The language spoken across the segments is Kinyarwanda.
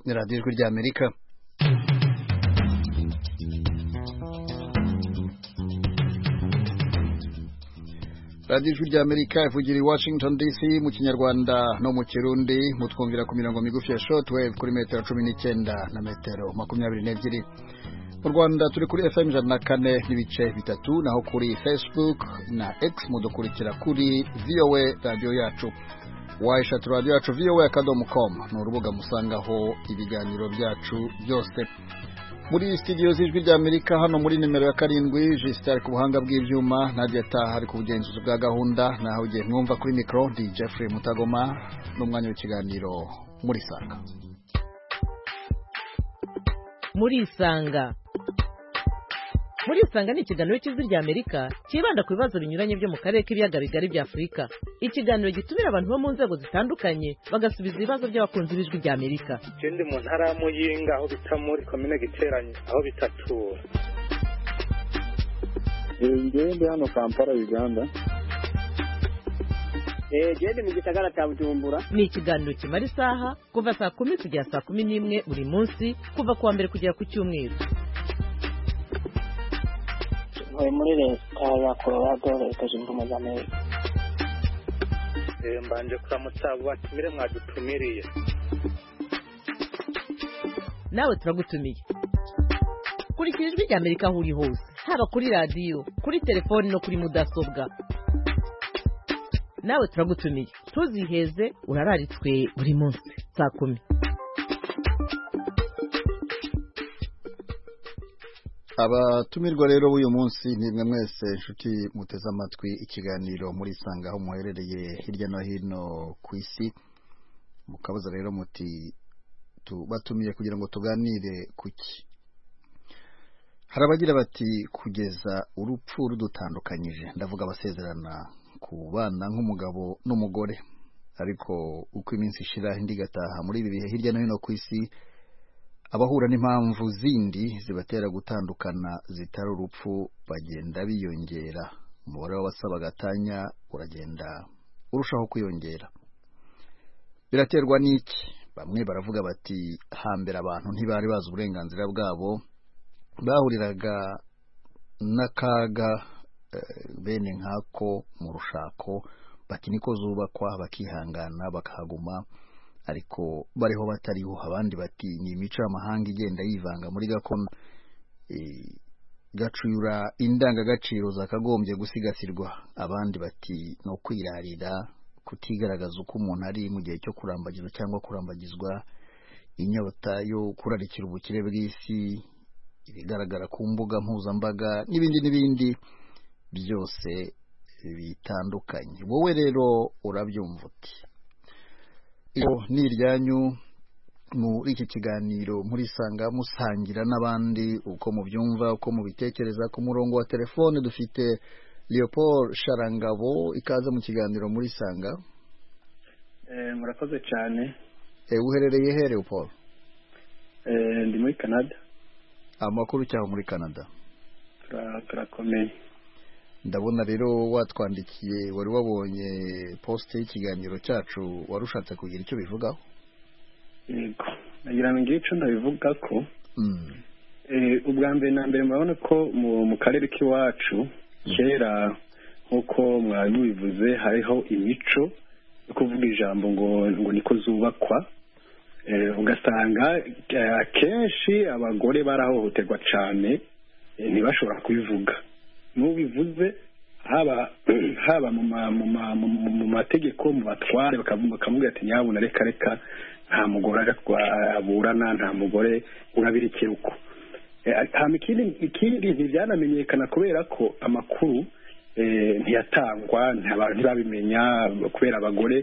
radiyo ijwi ry'Amerika. radiyo ijwi ry'Amerika ivugira i Washington DC mu kinyarwanda no mu kirundi, mutwumvira ku mirongo migufi ya shortwave kuri metero 19 na metero 22. mu Rwanda turi kuri FM 104 n'ibice bitatu, naho kuri Facebook na X mudukurikira kuri VOA radio yacu. Waishat radio yacu voa.com ni urubuga musangaho ibiganiro byacu byose. Muri studio z'ijwi ry'Amerika hano muri nimero ya 7 Justin ku buhanga bw'ivyuma, Nadia Taha ari ku bugenzuzi bwa gahunda, naho ugiye mwumva kuri micro ndi Jeffrey Mutagoma n'umwanya w'ikiganiro muri Sanga. Muri Sanga ni ikiganiro cy'ijwi ry'Amerika kibanda ku bibazo binyuranye byo mu karere k'ibiyaga bigari bya Afurika. Ikiganiro gitumira abantu bo mu nzego zitandukanye bagasubiza ibibazo by'abakunzi b'ijwi ry'Amerika. Ikindi mu ntara ya Muyinga aho bita muri komine Giteranye aho bitatura. Ngende hano Kampala Uganda. Gende mu gisagara cya Bujumbura. Ni ikiganiro kimara isaha kuva saa 10 kugera saa 11 buri munsi, kuva kuwa mbere kugera ku cyumweru. Muri leta ya Colorado, leta zunze ubumwe za Amerika. Mbanje kuramutsa batumire mwadutumiriye. Nawe turagutumiye. Kurikira ijwi ry'Amerika aho uri hose, haba kuri radio, kuri telefoni no kuri mudasobwa. Nawe turagutumiye. Tuziheze, urararitswe buri munsi saa 10. Abatumirwa rero uyu munsi nimwe mwese inshuti muteze amatwi ikiganiro muri Sanga aho muherereye hirya no hino ku isi. Mukabaza rero muti tubatumiye kugira ngo tuganire kuki. Harabagira bati kugeza urupfu rudutandukanyije, ndavuga abasezerana ku bana nk'umugabo n'umugore, ariko uko iminsi ishira indi gataha muri ibi bihe hirya no hino ku isi abahura n'impamvu zindi zibatera gutandukana zitari urupfu bagenda biyongera. Umubare w'abasaba gatanya uragenda urushaho kwiyongera. Biraterwa n'iki? Bamwe baravuga bati hambere abantu ntibari bazi uburenganzira bwabo, bahuriraga n'akaga bene nkako mu rushako, bati niko zubakwa bakihangana bakahaguma, ariko bariho batariho. Abandi bati ni imico y'amahanga igenda yivanga muri gakondo, gacuyura indangagaciro zakagombye gusigasirwa. Abandi bati no kwirarira, kutigaragaza uko umuntu ari mu gihe cyo kurambagizwa cyangwa kurambagizwa, inyota yo kurarikira ubukire bw'isi, ibigaragara ku mbuga mpuzambaga n'ibindi byose bitandukanye. Wowe rero urabyumva uti? Ni iryanyu muri iki kiganiro muri Sanga, musangira n'abandi uko mubyumva, uko mubitekereza. Ku murongo wa telefone dufite Leopold Sharangabo, ikaze mu kiganiro muri Sanga. Murakoze cyane. Uherereye he Leopold? Ndi muri Canada. Amakuru cyaho muri Canada? Turakomeye. Ndabona rero watwandikiye, wari wabonye post y'ikiganiro cyacu, warushatse kugira icyo bivugaho. Yego, nagira ngo ngire icyo ndabivuga ko ubwa mbere na mbere murabona ko mu karere k'iwacu kera nk'uko mwari mubivuze hariho imico yo kuvuga ijambo ngo niko zubakwa. Ugasanga kenshi abagore barahohoterwa cyane, ntibashobora kubivuga. N'ubivuze haba mu mategeko mu batware bakamubwira ati nyabuna reka nta mugore aburana, nta mugore urabirikira uko. Ikindi ntibyanamenyekana kubera ko amakuru ntiyatangwa, ntibabimenya kubera abagore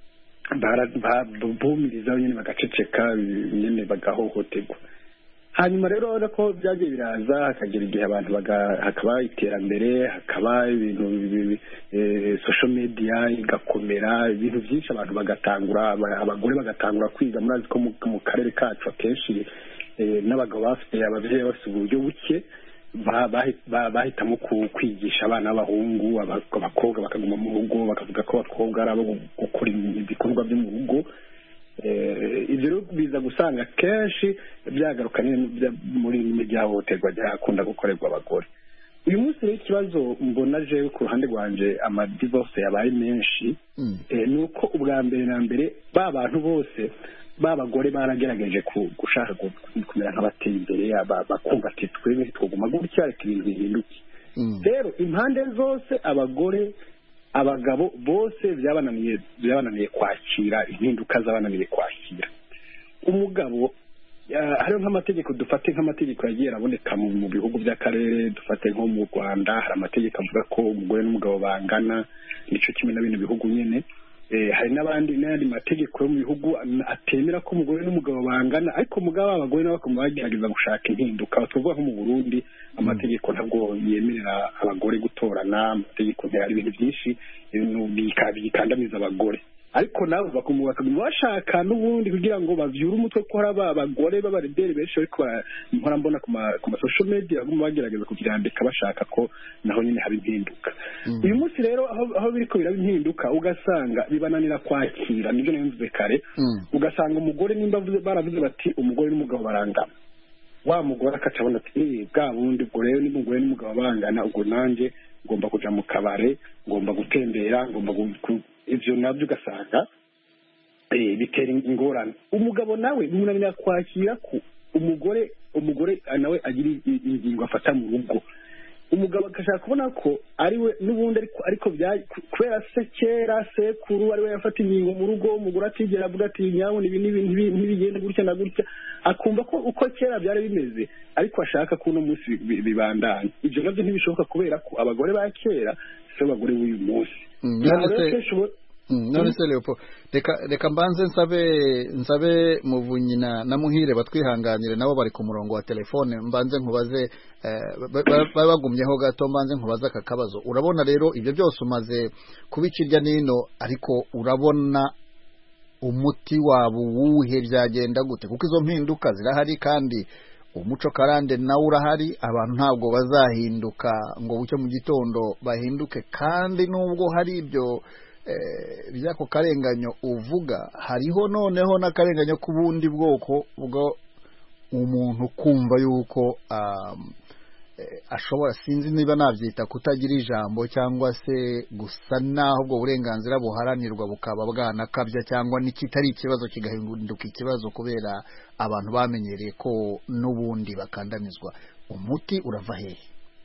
bumiriza nyine bagaceceka, nyine bagahohoterwa. Hanyuma rero urabona ko byagiye biraza, hakagera igihe abantu hakaba iterambere, hakaba ibintu social media igakomera, ibintu byinshi abantu bagatangura, abagore bagatangura kwiga. Murazi ko mu karere kacu akenshi n'abagabo bafite ababyeyi bafite uburyo buke, bahitamo kwigisha abana b'abahungu, abakobwa bakaguma mu rugo, bakavuga ko abakobwa ari abo gukora ibikorwa byo mu rugo. ibyo rero biza gusanga kenshi byagaruka muri miryahohoterwa ryakunda gukorerwa abagore. uyu munsi rero ikibazo mbona jewe ku ruhande rwanje amadivorce yabaye menshi ni uko ubwa mbere na mbere ba bantu bose babagore baragerageje gushaka kumera nk'abateye imbere bakumva ati twebwe twoguma gutya reka ibintu bihinduke. rero impande zose abagore abagabo bose byabananiye kwakira impinduka zabananiye kwakira. umugabo hariho nk'amategeko dufate nk'amategeko yagiye araboneka mu bihugu by'akarere dufate nko mu Rwanda hari amategeko avuga ko umugore n'umugabo bangana nico kimwe na bino bihugu nyene. hari n'ayandi mategeko yo mu bihugu atemera ko umugore n'umugabo bangana ariko mugabo abagore nabo bakaba bagerageza gushaka impinduka. tuvuga nko mu Burundi amategeko ntabwo yemerera abagore gutorana, amategeko ntiyari ibintu byinshi bikandamiza abagore ariko nabo bakaguma bashaka n'ubundi kugira ngo bavyure umutwe ko hari abagore b'abarederi benshi ariko nkora mbona ku ma social media baguma bagerageza kubyandika bashaka ko naho nyine hari impinduka. uyu munsi rero aho biriko biraba impinduka ugasanga bibananira kwakira nibyo nemvuze kare. ugasanga umugore nimba baravuze bati umugore n'umugabo barangana, wa mugore akacabona ati bwa bundi ubwo rero n'umugore n'umugabo bangana ubwo nanje ngomba kuja mu kabare, ngomba gutembera, ngomba ivyo nabyo ugasanga bitera ingorane. umugabo nawe munanira kwakira ko umugore nawe agira ingingo afata mu rugo. umugabo akashaka kubona ko ariwe n'ubundi ariko kubera se kera sekuru ariwe yafata ingingo mu rugo, umugore atigera avuga ati nyabona ibi ntibigende gutya na gutya, akumva ko uko kera byari bimeze ariko ashaka ko uno munsi bibandanya. ibyo nabyo ntibishoboka kubera ko abagore ba kera si abagore b'uyu munsi. none se Leopold reka mbanze nsabe Muvunyi na Muhire batwihanganire nabo bari ku murongo wa telefone. mbanze nkubaze bagumyeho gato, mbanze nkubaze aka kabazo. urabona rero ibyo byose umaze kubicirya nino ariko urabona umuti wabo wuhe byagenda gute? kuko izo mpinduka zirahari kandi umuco karande nawe urahari. abantu ntabwo bazahinduka ngo bucye mu gitondo bahinduke, kandi nubwo hari ibyo byako karenganyo uvuga hariho noneho n'akarenganyo k'ubundi bwoko bwo umuntu kumva yuko ashobora, sinzi niba nabyita kutagira ijambo cyangwa se gusa naho ubwo burenganzira buharanirwa bukaba bwanakabya cyangwa n'ikitari ikibazo kigahinduka ikibazo kubera abantu bamenyereye ko n'ubundi bakandamizwa. umuti urava hehe?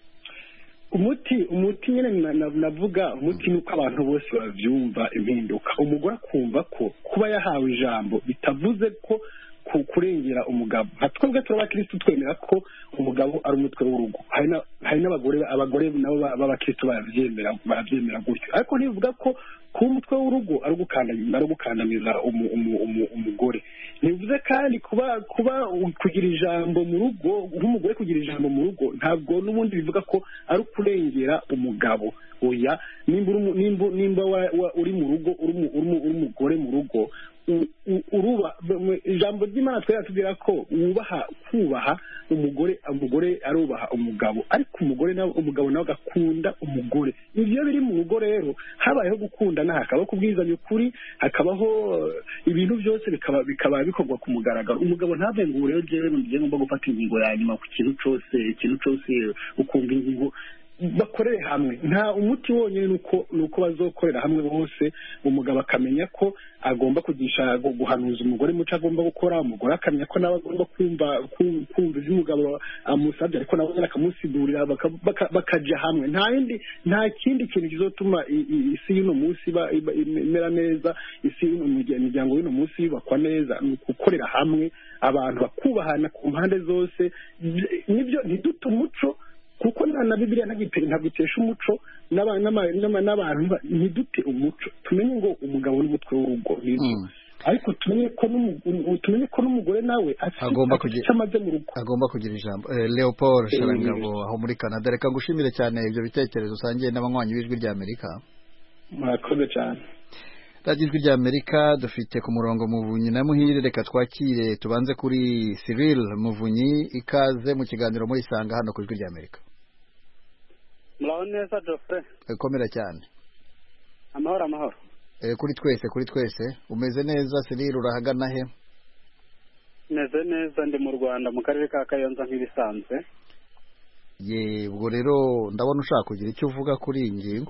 umuti nyine navuga umuti nuko abantu bose bavyumva impinduka. umugore akumva ko kuba yahawe ijambo bitavuze ko kurengera umugabo. twebwe turabakristo twemera ko umugabo ari umutwe w'urugo. hari n'abagore nabo b'abakristo barabyemera gutyo, ariko ntibivuga ko kuba umutwe w'urugo ari ugukandamiza umugore. ntibivuze kandi kuba kugira ijambo mu rugo, nk'umugore kugira ijambo mu rugo ntabwo n'ubundi bivuga ko ari ukurengera umugabo. oya, nimba uri mu rugo uri umugore mu rugo, ijambo ry'Imana twatubwira ko kubaha umugore arubaha umugabo, ariko umugabo nawe agakunda umugore. ibyo biri mu rugo rero habayeho gukundana, hakabaho kubwizanya ukuri, hakabaho ibintu byose bikaba bikorwa ku mugaragaro. umugabo ntave ngo rero jewe ngomba gufata ingingo ya nyuma ku kintu cyose ukumva ingingo. bakorere hamwe. nta umuti wonyine nuko bazokorera hamwe bose. umugabo akamenya ko agomba kugisha guhanuza umugore muco agomba gukora, umugore akamenya ko nawe agomba kumva ivyo umugabo amusabye, ariko nawe akamusigurira bakaja hamwe. nta kindi kintu kizotuma isi y'uno munsi imera neza, imiryango y'uno munsi yubakwa neza, ni gukorera hamwe, abantu bakubahana ku mpande zose. nibyo ntidute umuco, kuko na Bibiliya ntabwo itesha umuco n'abantu. ntidute umuco, tumenye ngo umugabo n'umutwe w'urugo n'inzu, ariko tumenye ko n'umugore nawe agomba kugira ijambo. Leopold Sharangabo aho muri Canada, reka ngushimire cyane ibyo bitekerezo usangiye n'abanywanyi b'ijwi ry'Amerika. murakoze cyane. Radio Ijwi ry'Amerika dufite ku murongo Muvunyi na Muhire. reka twakire tubanze kuri Cyril Muvunyi. ikaze mu kiganiro muri Sanga hano ku Ijwi ry'Amerika. muraho neza Geoffrey? komera cyane. amahoro. kuri twese umeze neza Cyril urahagana he? meze neza ndi mu Rwanda mu karere ka Kayonza nk'ibisanzwe. Ubwo rero ndabona ushaka kugira icyo uvuga kuri iyi ngingo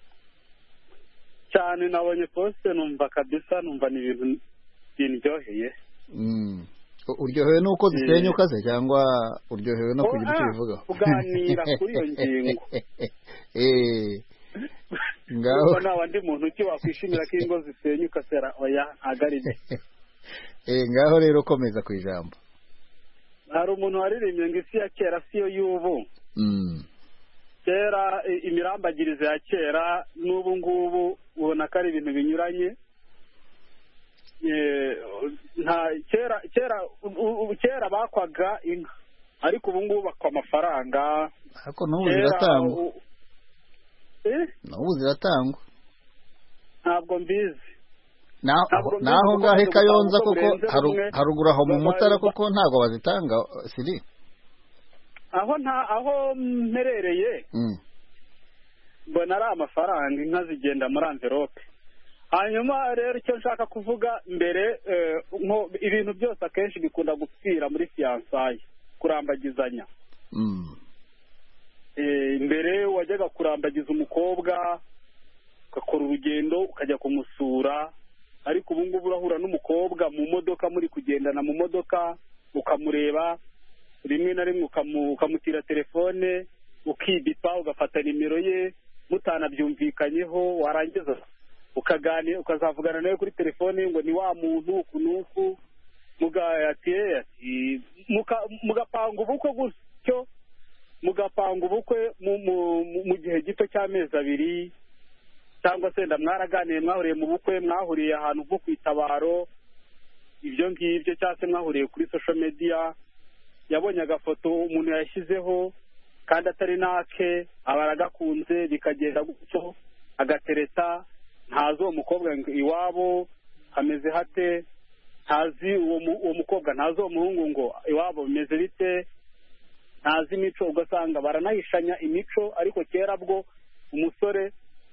cyane. Nabonye poste numva kabisa, numva ni ibintu biryoheye. Uryohewe nuko zisenyuka se cyangwa uryohewe no kugira icyo bivuga kuganira kuri iyo ngingo? ngaho n'abandi muntu ki wakwishimira ko ingo zisenyuka sera oya agaride. ngaho rero komeza ku ijambo. Hari umuntu waririmbye ngo isi ya kera siyo y'ubu. Kera imirambagirize ya kera n'ubu ngubu ubona ko ari ibintu binyuranye. Kera bakwaga inka ariko ubu ngubu bakwa amafaranga. Ariko n'ubu ziratangwa. N'ubu ziratangwa. Ntabwo mbizi. Naho ngahe Kayonza koko harugura aho mu Mutara koko ntabwo bazitanga Cyril? Aho mperereye mbona ari amafaranga, inka zigenda muri envelope. Hanyuma rero icyo nshaka kuvuga mbere, ibintu byose akenshi bikunda gupfira muri fiançailles, kurambagizanya. Mbere wajyaga kurambagiza umukobwa ugakora urugendo ukajya kumusura, ariko ubu ngubu urahura n'umukobwa mu modoka, muri kugendana mu modoka ukamureba, rimwe na rimwe ukamutira telefone ukibipa ugafata nimero ye mutanabyumvikanyeho, warangiza ukaganira ukazavugana nawe kuri telefone ngo ni wa muntu kunuku mugapanga ubukwe gutyo, mugapanga ubukwe mu gihe gito cy'amezi 2 cyangwa se mwaraganiye, mwahuriye mu bukwe, mwahuriye ahantu nko ku itabaro, ibyo ngibyo, cyangwa se mwahuriye kuri social media, yabonye agafoto umuntu yashyizeho kandi atari nake, aba aragakunze, bikagenda gutyo agatereta, ntazi uwo mukobwa iwabo hameze hate, ntazi uwo mukobwa, ntazi uwo muhungu ngo iwabo bimeze bite, ntazi imico, ugasanga baranahishanya imico. Ariko kera bwo umusore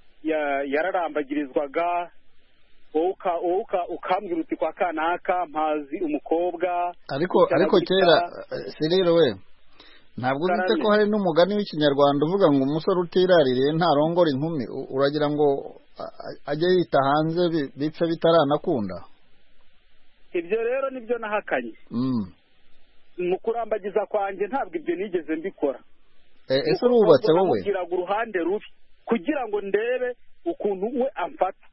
yararambagirizwaga, wowe ukambwira uti kwa kanaka mpazi umukobwa. Ariko kera Cyril we ntabwo uzite ko hari n'umugani w'ikinyarwanda uvuga ngo umusore utiraririye ntarongora inkumi, uragira ngo ajye yita hanze bipfe bitaranakunda? Ibyo rero nibyo nahakanye. Mu kurambagiza kwanjye ntabwo ibyo nigeze mbikora. Ese urubatse wowe? Namugiraga uruhande rubi kugira ngo ndebe ukuntu we amfata.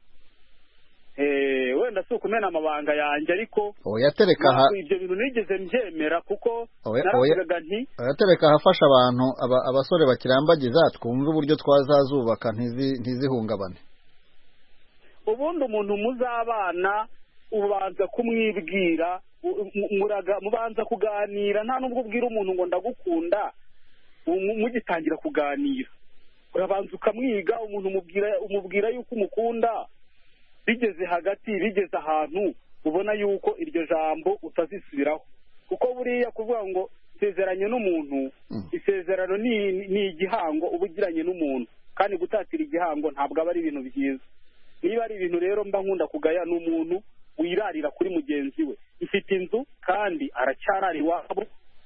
Wenda si ukumena amabanga yanjye, ariko yatereka ibyo bintu nigeze mbyemera kuko naravugaga nti yatereka hafasha abantu abasore bakirambagiza twumve uburyo twazazubaka ntizihungabane. Ubundi umuntu muzabana ubanza kumwibwira, mubanza kuganira, nta nubwo ubwira umuntu ngo ndagukunda mugitangira kuganira. Urabanza ukamwiga, umuntu umubwira yuko umukunda, bigeze hagati, bigeze ahantu ubona yuko iryo jambo utazisubiraho. Kuko buriya kuvuga ngo isezeranye n'umuntu, isezerano ni igihango uba ugiranye n'umuntu, kandi gutatira igihango ntabwo aba ari ibintu byiza. Niba ari ibintu rero mba nkunda kugaya n'umuntu wirarira kuri mugenzi we. Mfite inzu kandi aracyarara iwabo,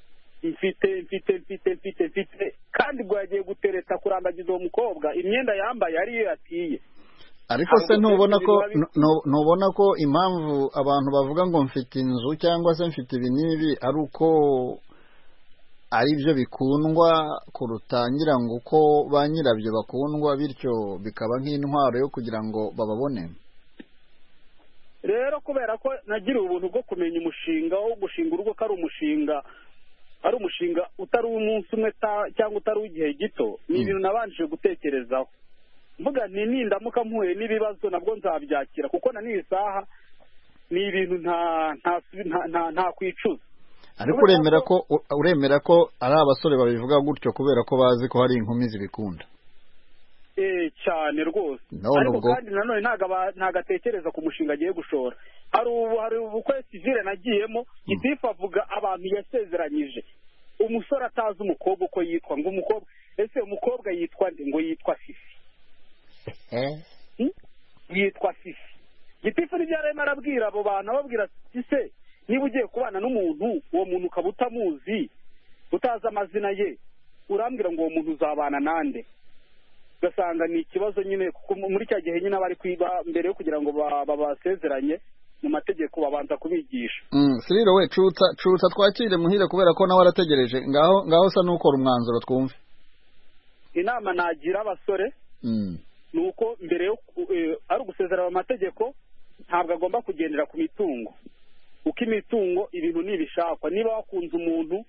mfite kandi ubwo yagiye gutereta kurambagiza uwo mukobwa, imyenda yambaye ariyo yatiye. Ariko se ntubona ko impamvu abantu bavuga ngo mfite inzu cyangwa se mfite ibi n'ibi ari uko ari byo bikundwa kurutangira ngo uko ba nyirabyo bakundwa, bityo bikaba nk'intwaro yo kugira ngo bababone? Rero kubera ko nagiriye ubuntu bwo kumenya umushinga wo gushinga urugo, ko ari umushinga utari umunsi umwe cyangwa utari w'igihe gito, ni ibintu nabanjije gutekerezaho. Mvuga nti nindamuka mpuye n'ibibazo nabwo nzabyakira, kuko na n'iyi saha ni ibintu nta kwicuza. Ariko uremera ko ari abasore babivuga gutyo kubera ko bazi ko hari inkumi zibikunda? Cyane rwose. Ariko kandi nanone ntago atekereza ku mushinga agiye gushora. Hari ubukwe civile nagiyemo, Gitifu avuga abantu yasezeranyije, umusore atazi umukobwa uko yitwa, ngo umukobwa, ese umukobwa yitwa nde? Ngo yitwa Fifi. yitwa Fifi. Gitifu nibyo arimo arabwira abo bantu, ababwira se niba ugiye kubana n'umuntu, uwo muntu ukaba utamuzi, utazi amazina ye, urambwira ngo uwo muntu uzabana nande? Ugasanga ni ikibazo nyine, kuko muri cya gihe nyine bari kwiba mbere yo kugira ngo babasezeranye mu mategeko babanza kubigisha. Siriro we cutsa twakire Muhire kubera ko nawe arategereje. Ngaho sa n'ukora umwanzuro twumve. Inama nagira abasore nuko mbere yo ari ugusezerana amategeko ntabwo agomba kugendera ku mitungo, uko imitungo ibintu nibishakwa. Niba wakunze umuntu,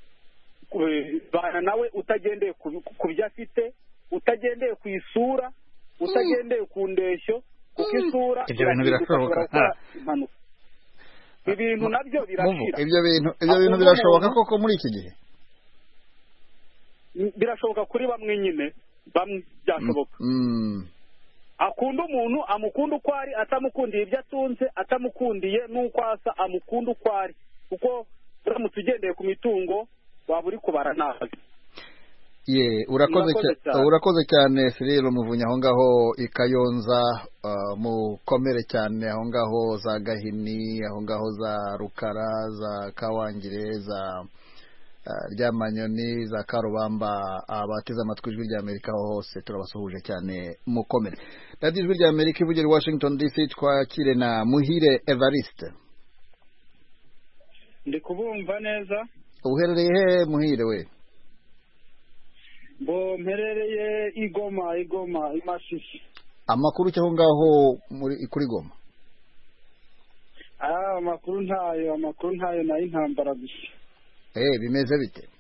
bana nawe utagendeye ku byo afite, utagendeye ku isura, utagendeye ku ndeshyo, kuko isura ibyo bintu birashoboka. Ibintu nabyo birashira. Ibyo bintu birashoboka koko muri iki gihe. Birashoboka kuri bamwe nyine, bamwe byashoboka. Akunda umuntu, amukunda uko ari, atamukundiye ibyo atunze, atamukundiye n'uko asa, amukunda uko ari, kuko uramutse ugendeye ku mitungo waba uri kubara nabi. Urakoze cyane Cyril Muvunyi aho ngaho i Kayonza, mukomere cyane aho ngaho za Gahini, aho ngaho za Rukara, za Kawangire, za Ryamanyoni, za Karubamba. Abateze amatwi Ijwi ry'Amerika hose turabasuhuje cyane, mukomere. Radio Ijwi ry'Amerika ivugira i Washington DC. Twakire na Muhire Evariste. Ndi kubumva neza. Uherereye he Muhire we? Mperereye Igoma Imasisi. Amakuru cyaho ngaho kuri Goma? Amakuru ntayo nayo intambara gusa. Bimeze bite?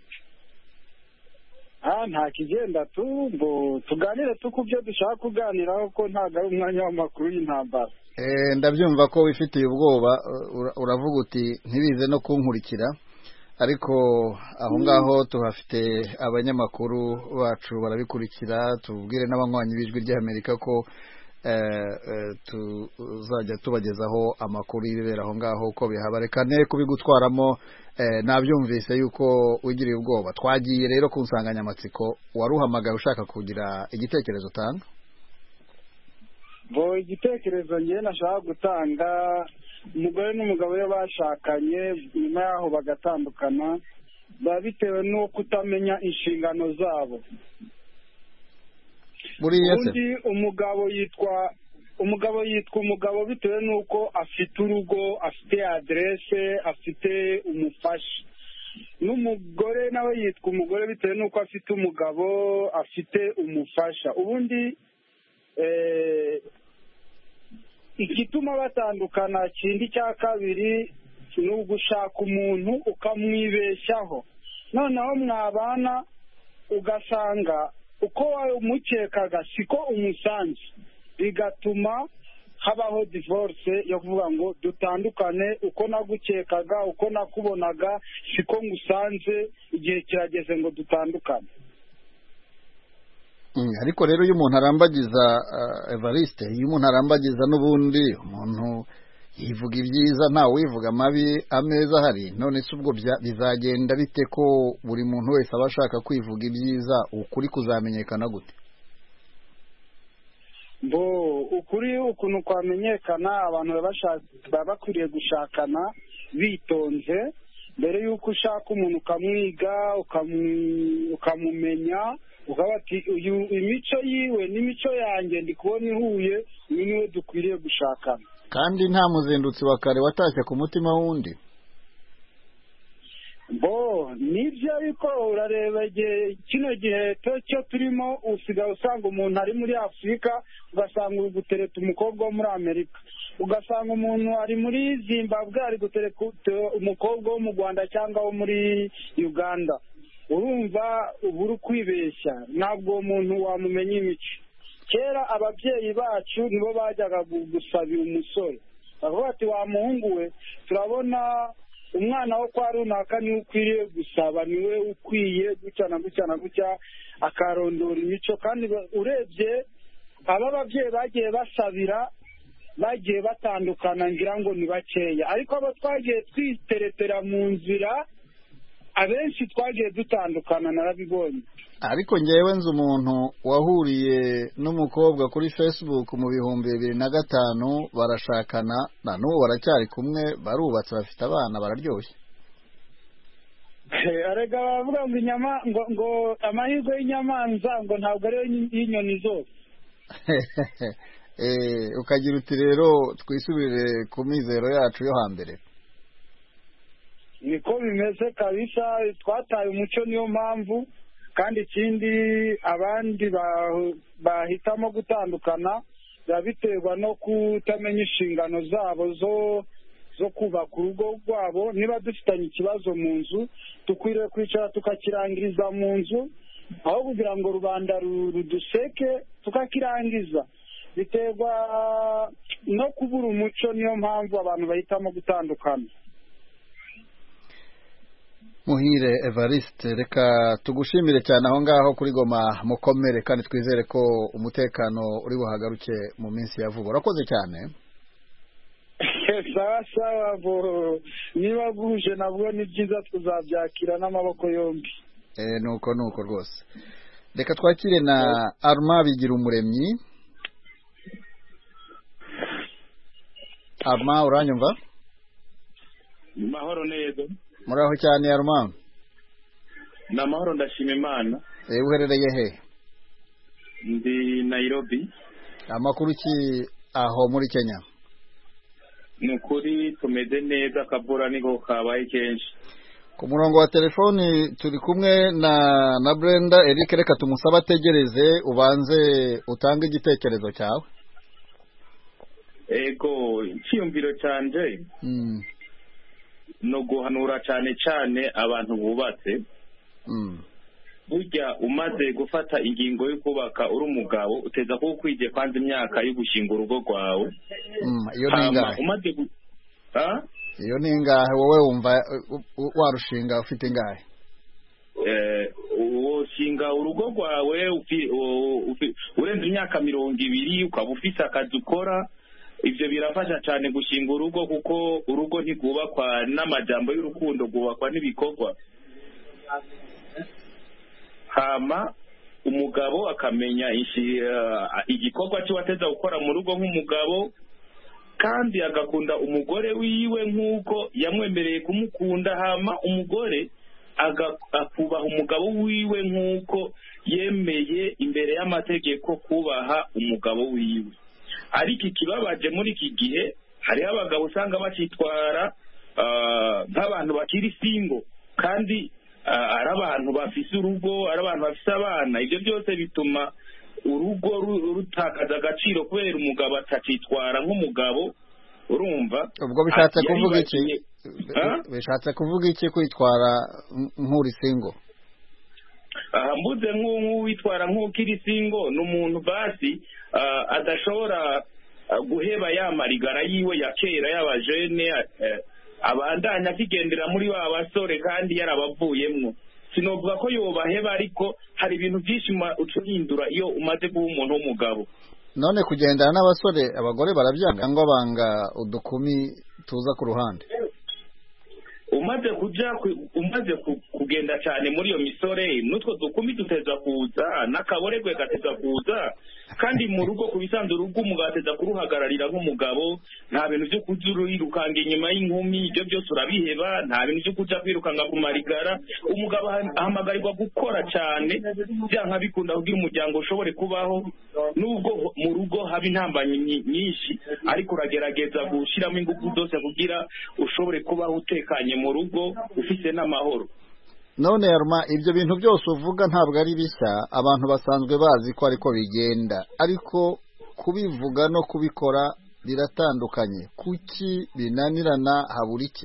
Nta kigenda tuganire ku byo dushaka kuganiraho, ko ntago ari umwanya w'amakuru y'intambara. Ndabyumva ko wifitiye ubwoba, uravuga uti ntibize no kunkurikira, ariko aho ngaho tuhafite abanyamakuru bacu barabikurikira. Tubwire n'abanywanyi b'Ijwi ry'Amerika ko tuzajya tubagezaho amakuru y'ibibera aho ngaho uko bihaba. Reka ne kubigutwaramo. Nabyumvise yuko wigiriye ubwoba. Twagiye rero ku nsanganyamatsiko. Waruhamagaye ushaka kugira igitekerezo utanga? Igitekerezo ngiye nashaka gutanga, umugore n'umugabo we bashakanye, nyuma yaho bagatandukana, bitewe no kutamenya inshingano zabo. Undi umugabo yitwa umugabo bitewe n'uko afite urugo, afite adresse, afite umufasha. N'umugore nawe yitwa umugore bitewe n'uko afite umugabo, afite umufasha. Ubundi igituma batandukana kindi cya kabiri ni ugushaka umuntu ukamwibeshyaho, noneho mwabana ugasanga uko umukekaga siko umusanze, bigatuma habaho divorce yo kuvuga ngo dutandukane, uko nagukekaga, uko nakubonaga siko ngusanze, igihe kirageze ngo dutandukane. Ariko rero iyo umuntu arambagiza Evariste, iyo umuntu arambagiza n'ubundi umuntu yivuga ibyiza, ntawe wivuga amabi, ameza ahari. None se ubwo bizagenda bite ko buri muntu wese aba ashaka kwivuga ibyiza? Ukuri kuzamenyekana gute? Ukuri ukuntu kwamenyekana, abantu baba bakwiriye gushakana bitonze mbere y'uko ushaka umuntu ukamwiga, ukamumenya, ukaba ati imico yiwe n'imico yanjye ndi kubona ihuye, uyu niwe dukwiriye gushakana. Kandi nta muzindutsi wa kare watashye ku mutima wundi. Nibyo, ariko urareba kino gihe cyo turimo, usigaye usanga umuntu ari muri Afurika, ugasanga uri gutereta umukobwa wo muri Amerika, ugasanga umuntu ari muri Zimbabwe ari gutereta umukobwa wo mu Rwanda cyangwa wo muri Uganda. Urumva uba uri kwibeshya, ntabwo uwo muntu wamumenya imico. Kera ababyeyi bacu nibo bajyaga gusabira umusore, bavuga ati wa muhungu we, turabona umwana wo kwa runaka niwe ukwiriye gusaba, niwe ukwiye gutya na gutya na gutya, akarondora imico. Kandi urebye aba babyeyi bagiye basabira, bagiye batandukana, ngira ngo ni bakeya, ariko abo twagiye twiteretera mu nzira, abenshi twagiye dutandukana, narabibonye. ariko ngewe nzi umuntu wahuriye n'umukobwa kuri Facebook mu 2005 barashakana na n'ubu baracyari kumwe barubatse bafite abana bararyoshye. Arega bavuga ngo inyama ngo amahirwe y'inyamanza ngo ntabwo ari y'inyoni zose. Ukagira uti rero twisubire ku mizero yacu yo hambere. Niko bimeze kabisa, twataye umuco niyo mpamvu, kandi ikindi abandi bahitamo gutandukana biterwa no kutamenya inshingano zabo zo kubaka urugo rwabo. Niba dufitanye ikibazo mu nzu dukwiriye kwicara tukakirangiriza mu nzu aho kugira ngo rubanda ruduseke tukakirangiza. Biterwa no kubura umuco, niyo mpamvu abantu bahitamo gutandukana. Muhire Evariste, reka tugushimire cyane aho ngaho kuri Goma, mukomere kandi twizere ko umutekano uri buhagaruke mu minsi ya vuba. Urakoze cyane. Sawa niba guje nabwo ni byiza tuzabyakira n'amaboko yombi. Nuko rwose. Reka twakire na Arma bigira umuremyi. Arma, uranyumva? Mahoro neza. Muraho cyane Arma. Na mahoro ndashima Imana. Uherereye he? Ndi Nairobi. Amakuru ki aho muri Kenya? Nukuri tumeze neza, kabura niko kabaye kenshi. Ku murongo wa telefoni turi kumwe na Brenda. Eric, reka tumusaba ategereze ubanze utange igitekerezo cyawe. Ego, cyiyumviro cyanje no guhanura cyane abantu bubatse. Burya umaze gufata ingingo yo kubaka uri umugabo uteza ko kwije kwanza imyaka yo gushinga urugo rwawe. Iyo ningahe? Umaze iyo ningahe wowe wumva warushinga ufite ingahe? Ushinga urugo rwawe urenze imyaka 20 ukaba ufite akazi ukora. Ibyo birafasha cyane gushinga urugo, kuko urugo ntigubakwa n'amajambo y'urukundo, gubakwa n'ibikorwa. Hama umugabo akamenya igikorwa cyo wateza gukora mu rugo nk'umugabo, kandi agakunda umugore wiwe nk'uko yamwemereye kumukunda. Hama umugore akubaha umugabo wiwe nk'uko yemeye imbere y'amategeko kubaha umugabo wiwe. Ariko ikibabaje muri iki gihe hariho abagabo usanga bacitwara nk'abantu bakiri singo, kandi ari abantu bafise urugo, ari abantu bafise abana. Ibyo byose bituma urugo rutakaza agaciro kubera umugabo atacitwara nk'umugabo. Urumva? Ubwo bishatse kuvuga iki? Bishatse kuvuga iki kwitwara nk'uri singo? Mbuze nk'uwitwara nk'ukiri singo ni umuntu basi adashobora guheba ya marigara yiwe ya kera y'abajene, abandanya akigendera muri ba basore kandi yarabavuyemwo. Sinovuga ko yobaheba, ariko hari ibintu byinshi ucurindura iyo umaze kuba umuntu w'umugabo. None kugendana n'abasore abagore barabyanga ngo banga udukumi tuza ku ruhande? Umaze kugenda cyane muri iyo misore, nutwo dukumi duteza kuza, n'akaboregwe gateza kuza, kandi mu rugo kubisanzwe urugo umugateza kuruhagararira nk'umugabo. Nta bintu byo kuzurukanga inyuma y'inkumi, ibyo byose urabiheba. Nta bintu byo kuja kwirukanga ku marigara. Umugabo ahamagarirwa gukora cyane byanka bikunda kugira umuryango ushobore kubaho, nubwo mu rugo haba intambanyi nyinshi, ariko uragerageza gushiramo ingufu zose kugira ushobore kubaho utekanye mu rugo ufite n'amahoro. None Arma, ibyo bintu byose uvuga ntabwo ari bishya, abantu basanzwe bazi ko ariko bigenda, ariko kubivuga no kubikora biratandukanye. Kuki binanirana? Habura iki?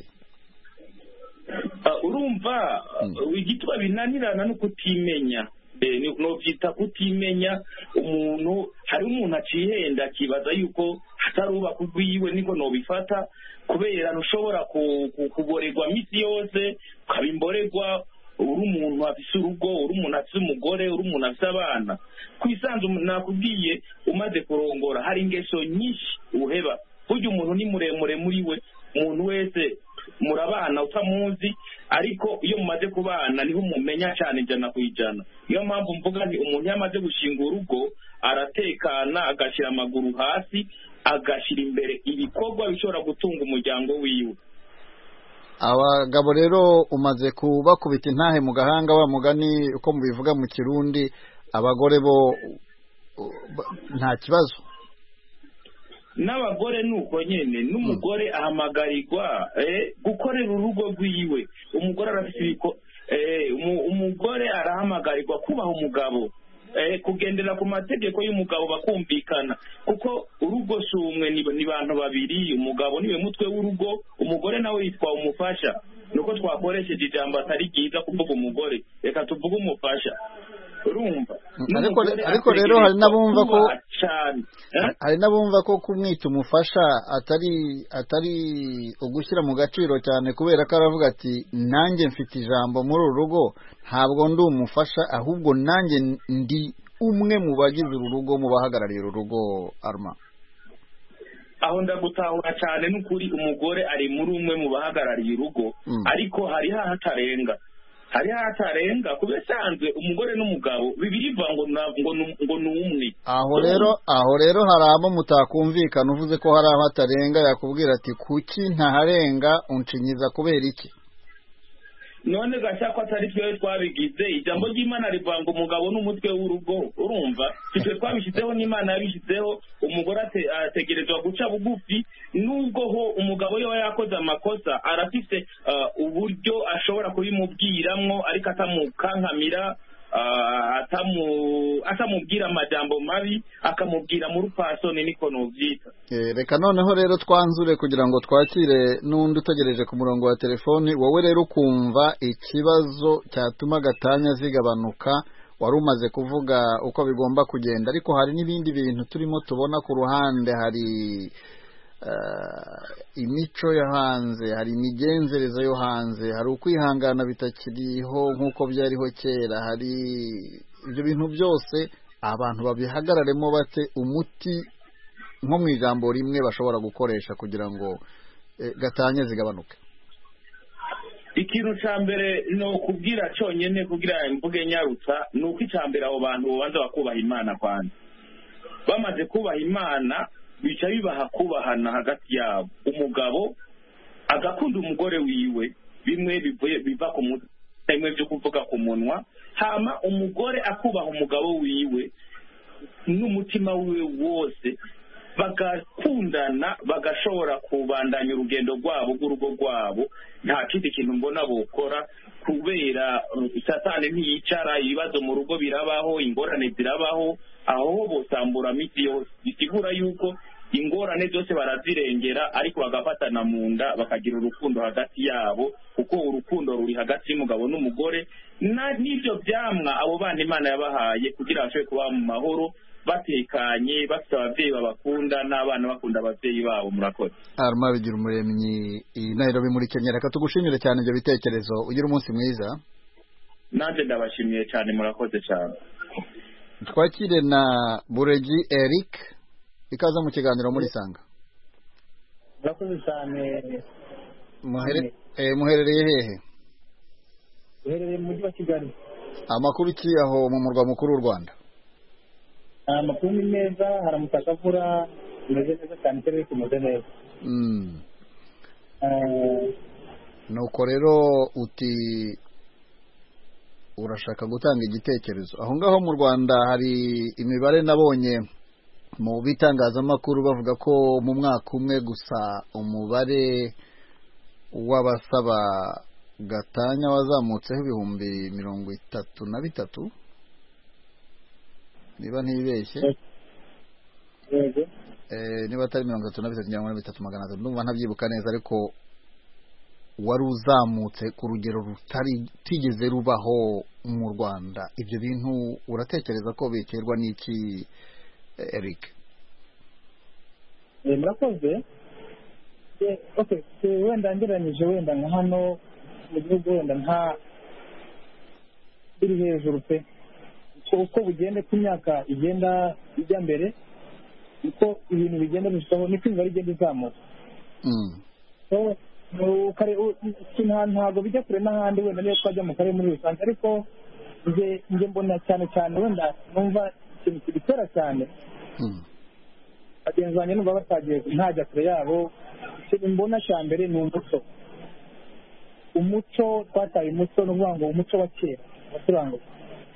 Urumva igitwa binanirana no kutimenya. No byita kutimenya. Hari umuntu acihenda akibaza yuko hatarubaka urwiwe niko nobifata, kubera ntushobora kuborerwa misi yose ukabimborerwa. Uri umuntu afise urugo, uri umuntu afise umugore, uri umuntu afise abana. Kwisanzu nakubwiye umaze kurongora hari ingeso nyinshi uheba. Burya umuntu ni muremure muri we, umuntu wese murabana utamuzi, ariko iyo mumaze kubana niho bamumenya cyane 100%. Niyo mpamvu mvuga nti umuntu yamaze gushinga urugo aratekana, agashyira amaguru hasi, agashyira imbere ibikorwa bishobora gutunga umuryango wiwe. Abagabo rero umaze kubakubita intahe mu gahanga, wa mugani uko mubivuga mu Kirundi, abagore bo nta kibazo. N'abagore nuko nyene, n'umugore ahamagarirwa gukorera urugo rwiwe. Umugore arafite umugore arahamagarirwa kubaha umugabo, kugendera ku mategeko y'umugabo bakumvikana, kuko urugo sumwe ni bantu babiri. Umugabo niwe mutwe w'urugo, umugore nawe yitwa umufasha. Nuko twakoresheje ijambo atari ryiza kuvuga umugore, reka tuvuge umufasha. Urumva? Ariko rero hari nabumva ko kumwita umufasha atari ugushyira mu gaciro cyane, kubera ko aravuga ati nanjye mfite ijambo muri uru rugo, ntabwo ndi umufasha ahubwo nanjye ndi umwe mu bagize uru rugo, mu bahagarariye uru rugo. Arma, aho ndagutahura cyane n'ukuri, umugore ari muri umwe mu bahagarariye urugo, ariko hari hatarenga kubesanzwe umugore n'umugabo bibiri biva ngo ni umwe. Aho rero hari abo mutakumvikana, uvuze ko hari aho hatarenga, yakubwira ati kuki ntaharenga, unshinyiza kubera iki? None gashya ko atari twe twabigize, ijambo ry'Imana rivanga umugabo n'umutwe w'urugo. Urumva? Twe twabishyizeho, n'Imana yabishyizeho. Umugore ategerezwa guca bugufi, nubwo ho umugabo yo yakoze amakosa arafite uburyo ashobora kubimubwiramwo, ariko atamukankamira, atamubwira amajambo mabi, akamubwira mu rupasoni, niko novyita. Reka noneho rero twanzure kugira ngo twakire n'undi utegereje ku murongo wa telefoni. Wowe rero ukumva ikibazo cyatuma gatanya zigabanuka, wari umaze kuvuga uko bigomba kugenda, ariko hari n'ibindi bintu turimo tubona ku ruhande. Hari imico yo hanze, hari imigenzereze yo hanze, hari ukwihangana bitakiriho nk'uko byariho kera, hari ibyo bintu byose. Abantu babihagararemo bate, umuti nko mu ijambo rimwe bashobora gukoresha kugira ngo gatanya zigabanuke? Ikintu cya mbere ni ukubwira cyonyine, kugira imvuge nyarutsa, ni uko icya mbere abo bantu babanza bakubaha Imana kwanza. Bamaze kubaha Imana, bica bibaha kubahana hagati yabo. Umugabo agakunda umugore wiwe, bimwe biva ku mutwe, bimwe byo kuvuga ku munwa. Hama umugore akubaha umugabo wiwe n'umutima wiwe wose, bagakundana, bagashobora kubandanya urugendo rwabo rw'urugo rwabo. Nta kindi kintu mbona bokora, kubera Satani ntiyicara, ibibazo mu rugo birabaho, ingorane zirabaho, aho bosambura miti yose. Bisigura yuko ingorane zose barazirengera, ariko bagafatana mu nda, bakagira urukundo hagati yabo, kuko urukundo ruri hagati y'umugabo n'umugore. N'ibyo byamwa abo bana Imana yabahaye kugira bashobore kuba mu mahoro, batekanye, bafite ababyeyi babakunda, n'abana bakunda ababyeyi babo. Murakoze. Arma bigira umuremyi i Nairobi muri Kenya. Reka tugushimire cyane ibyo bitekerezo, ugira umunsi mwiza. Nanjye ndabashimiye cyane, murakoze cyane. Twakire na Buregi Eric, ikaza mu kiganiro muri Sanga. Murakoze cyane. Muherereye hehe? Muherereye mu mujyi wa Kigali. Amakuru ki aho mu murwa mukuru w'u Rwanda? Amakuru ni meza, haramutse akavura, imeze neza cyane, ikirere kimeze neza. Nuko rero uti urashaka gutanga igitekerezo. Aho ngaho mu Rwanda hari imibare nabonye mu bitangazamakuru bavuga ko mu mwaka umwe gusa umubare w'abasaba gatanya wazamutseho 33,000, niba ntibeshye. Niba atari 33,000 cyangwa 33,300, ndumva ntabyibuka neza, ariko wari uzamutse ku rugero rutigeze rubaho mu Rwanda. Ibyo bintu uratekereza ko biterwa n'iki, Eric? Murakoze. Wenda ngeranyije, wenda nka hano mu gihugu, wenda nta biri hejuru pe. Uko bugende ku myaka igenda ijya mbere, uko ibintu bigenda birushaho, niko imibare igenda izamuka. ntabwo bijya kure n'ahandi wenda niyo twajya mu karere muri rusange ariko njye mbona cyane cyane wenda numva ikintu kibitera cyane bagenzi banjye numva batagiye ntajya kure yabo. ikintu mbona cya mbere ni umuco twataye umuco ni ukuvuga ngo umuco wa kera waturangwa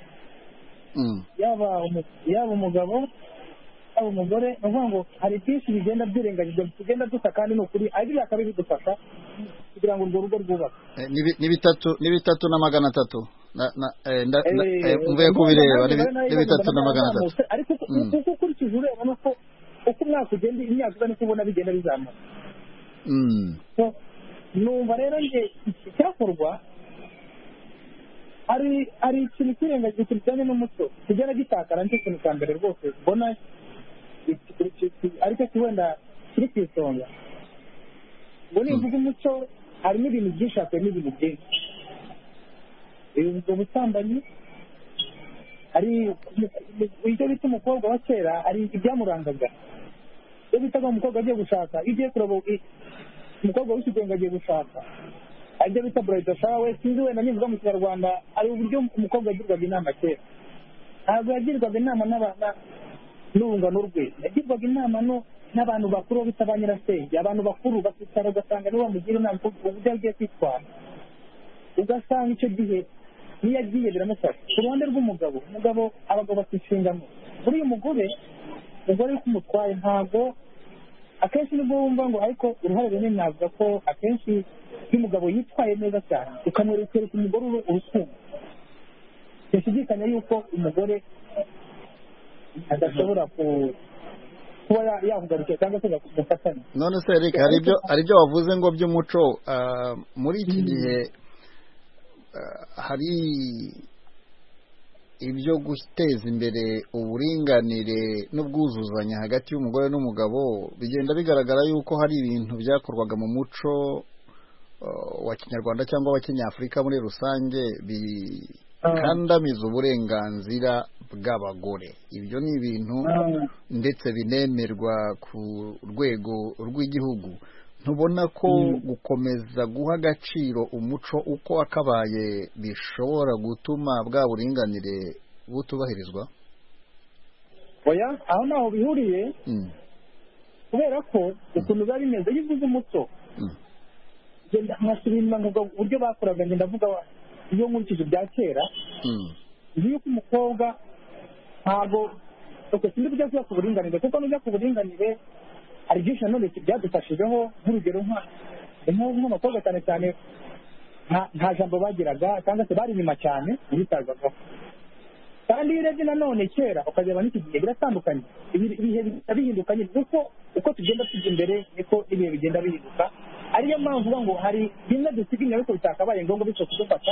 yaba umugabo yaba umugore ni ukuvuga ngo hari byinshi bigenda byirengagizwa tugenda dusa kandi ni ukuri ari byakaba bidufasha kugira ngo urwo rugo rwubake. Ni 3,300 mvuye kubireba ni 3,300 ariko kuko ukurikije ureba nuko uko umwaka ugenda imyaka ugana uko ubona bigenda bizamuka. Numva rero nge icyakorwa hari ikintu kirengagije kijyanye n'umuco kigera gitakara nicyo kintu cya mbere rwose mbona ariko wenda kiri ku isonga. ngo nivuga umuco harimo ibintu byinshi hakubiyemo ibintu byinshi. ubwo busambanyi hari icyo bita umukobwa wa kera hari ibyamurangaga. iyo bitaga umukobwa agiye gushaka iyo ugiye kureba umukobwa w'ikigenga agiye gushaka hari ibyo bita burayidi shawe sinzi wenda nivuga mu kinyarwanda hari uburyo umukobwa yagirwaga inama kera. ntabwo yagirwaga inama n'urungano rwe yagirwaga inama n'abantu bakuru bita ba nyirasenge. abantu bakuru bakicara ugasanga nibo bamugira inama uburyo agiye kwitwara. ugasanga icyo gihe niyo agiye biramufasha. ku ruhande rw'umugabo abagabo bafite inshingano. muri uyu mugore uri kumutwaye ntabwo akenshi nibwo wumva ngo ariko uruhare runini navuga ko akenshi iyo umugabo yitwaye neza cyane ukamwereka umugore urukundo ntishidikanya yuko umugore adashobora kuba yakugarukira cyangwa se gufatanya. none se Eric hari ibyo wavuze ngo by'umuco muri iki gihe hari ibyo guteza imbere uburinganire n'ubwuzuzanye hagati y'umugore n'umugabo bigenda bigaragara yuko hari ibintu byakorwaga mu muco wa kinyarwanda cyangwa wa kinyafurika muri rusange bikandamiza uburenganzira bw'abagore. ibyo ni ibintu ndetse binemerwa ku rwego rw'igihugu. ntubona ko gukomeza guha agaciro umuco uko wakabaye bishobora gutuma bwa buringanire butubahirizwa? oya aho ntaho bihuriye kubera ko ukuntu biba bimeze iyo uvuze umuco nkasubira ngo uburyo bakoraga ngenda avuga iyo nkurikije ibya kera nzi yuko umukobwa ntabwo sinzi kujya kuba ku buringanire kuko nujya ku buringanire hari byinshi nanone byadufashijeho nk'urugero nk'abakobwa cyane cyane nta jambo bagiraga cyangwa se bari inyuma cyane bitabwagaho. kandi iyo urebye nanone kera ukareba n'iki gihe biratandukanye. ibihe bihindukanye uko tugenda tujya imbere niko ibihe bigenda bihinduka. ariyo mpamvu uvuga ngo hari bimwe dusiga inyuma ariko bitakabaye ngombwa bityo kudufata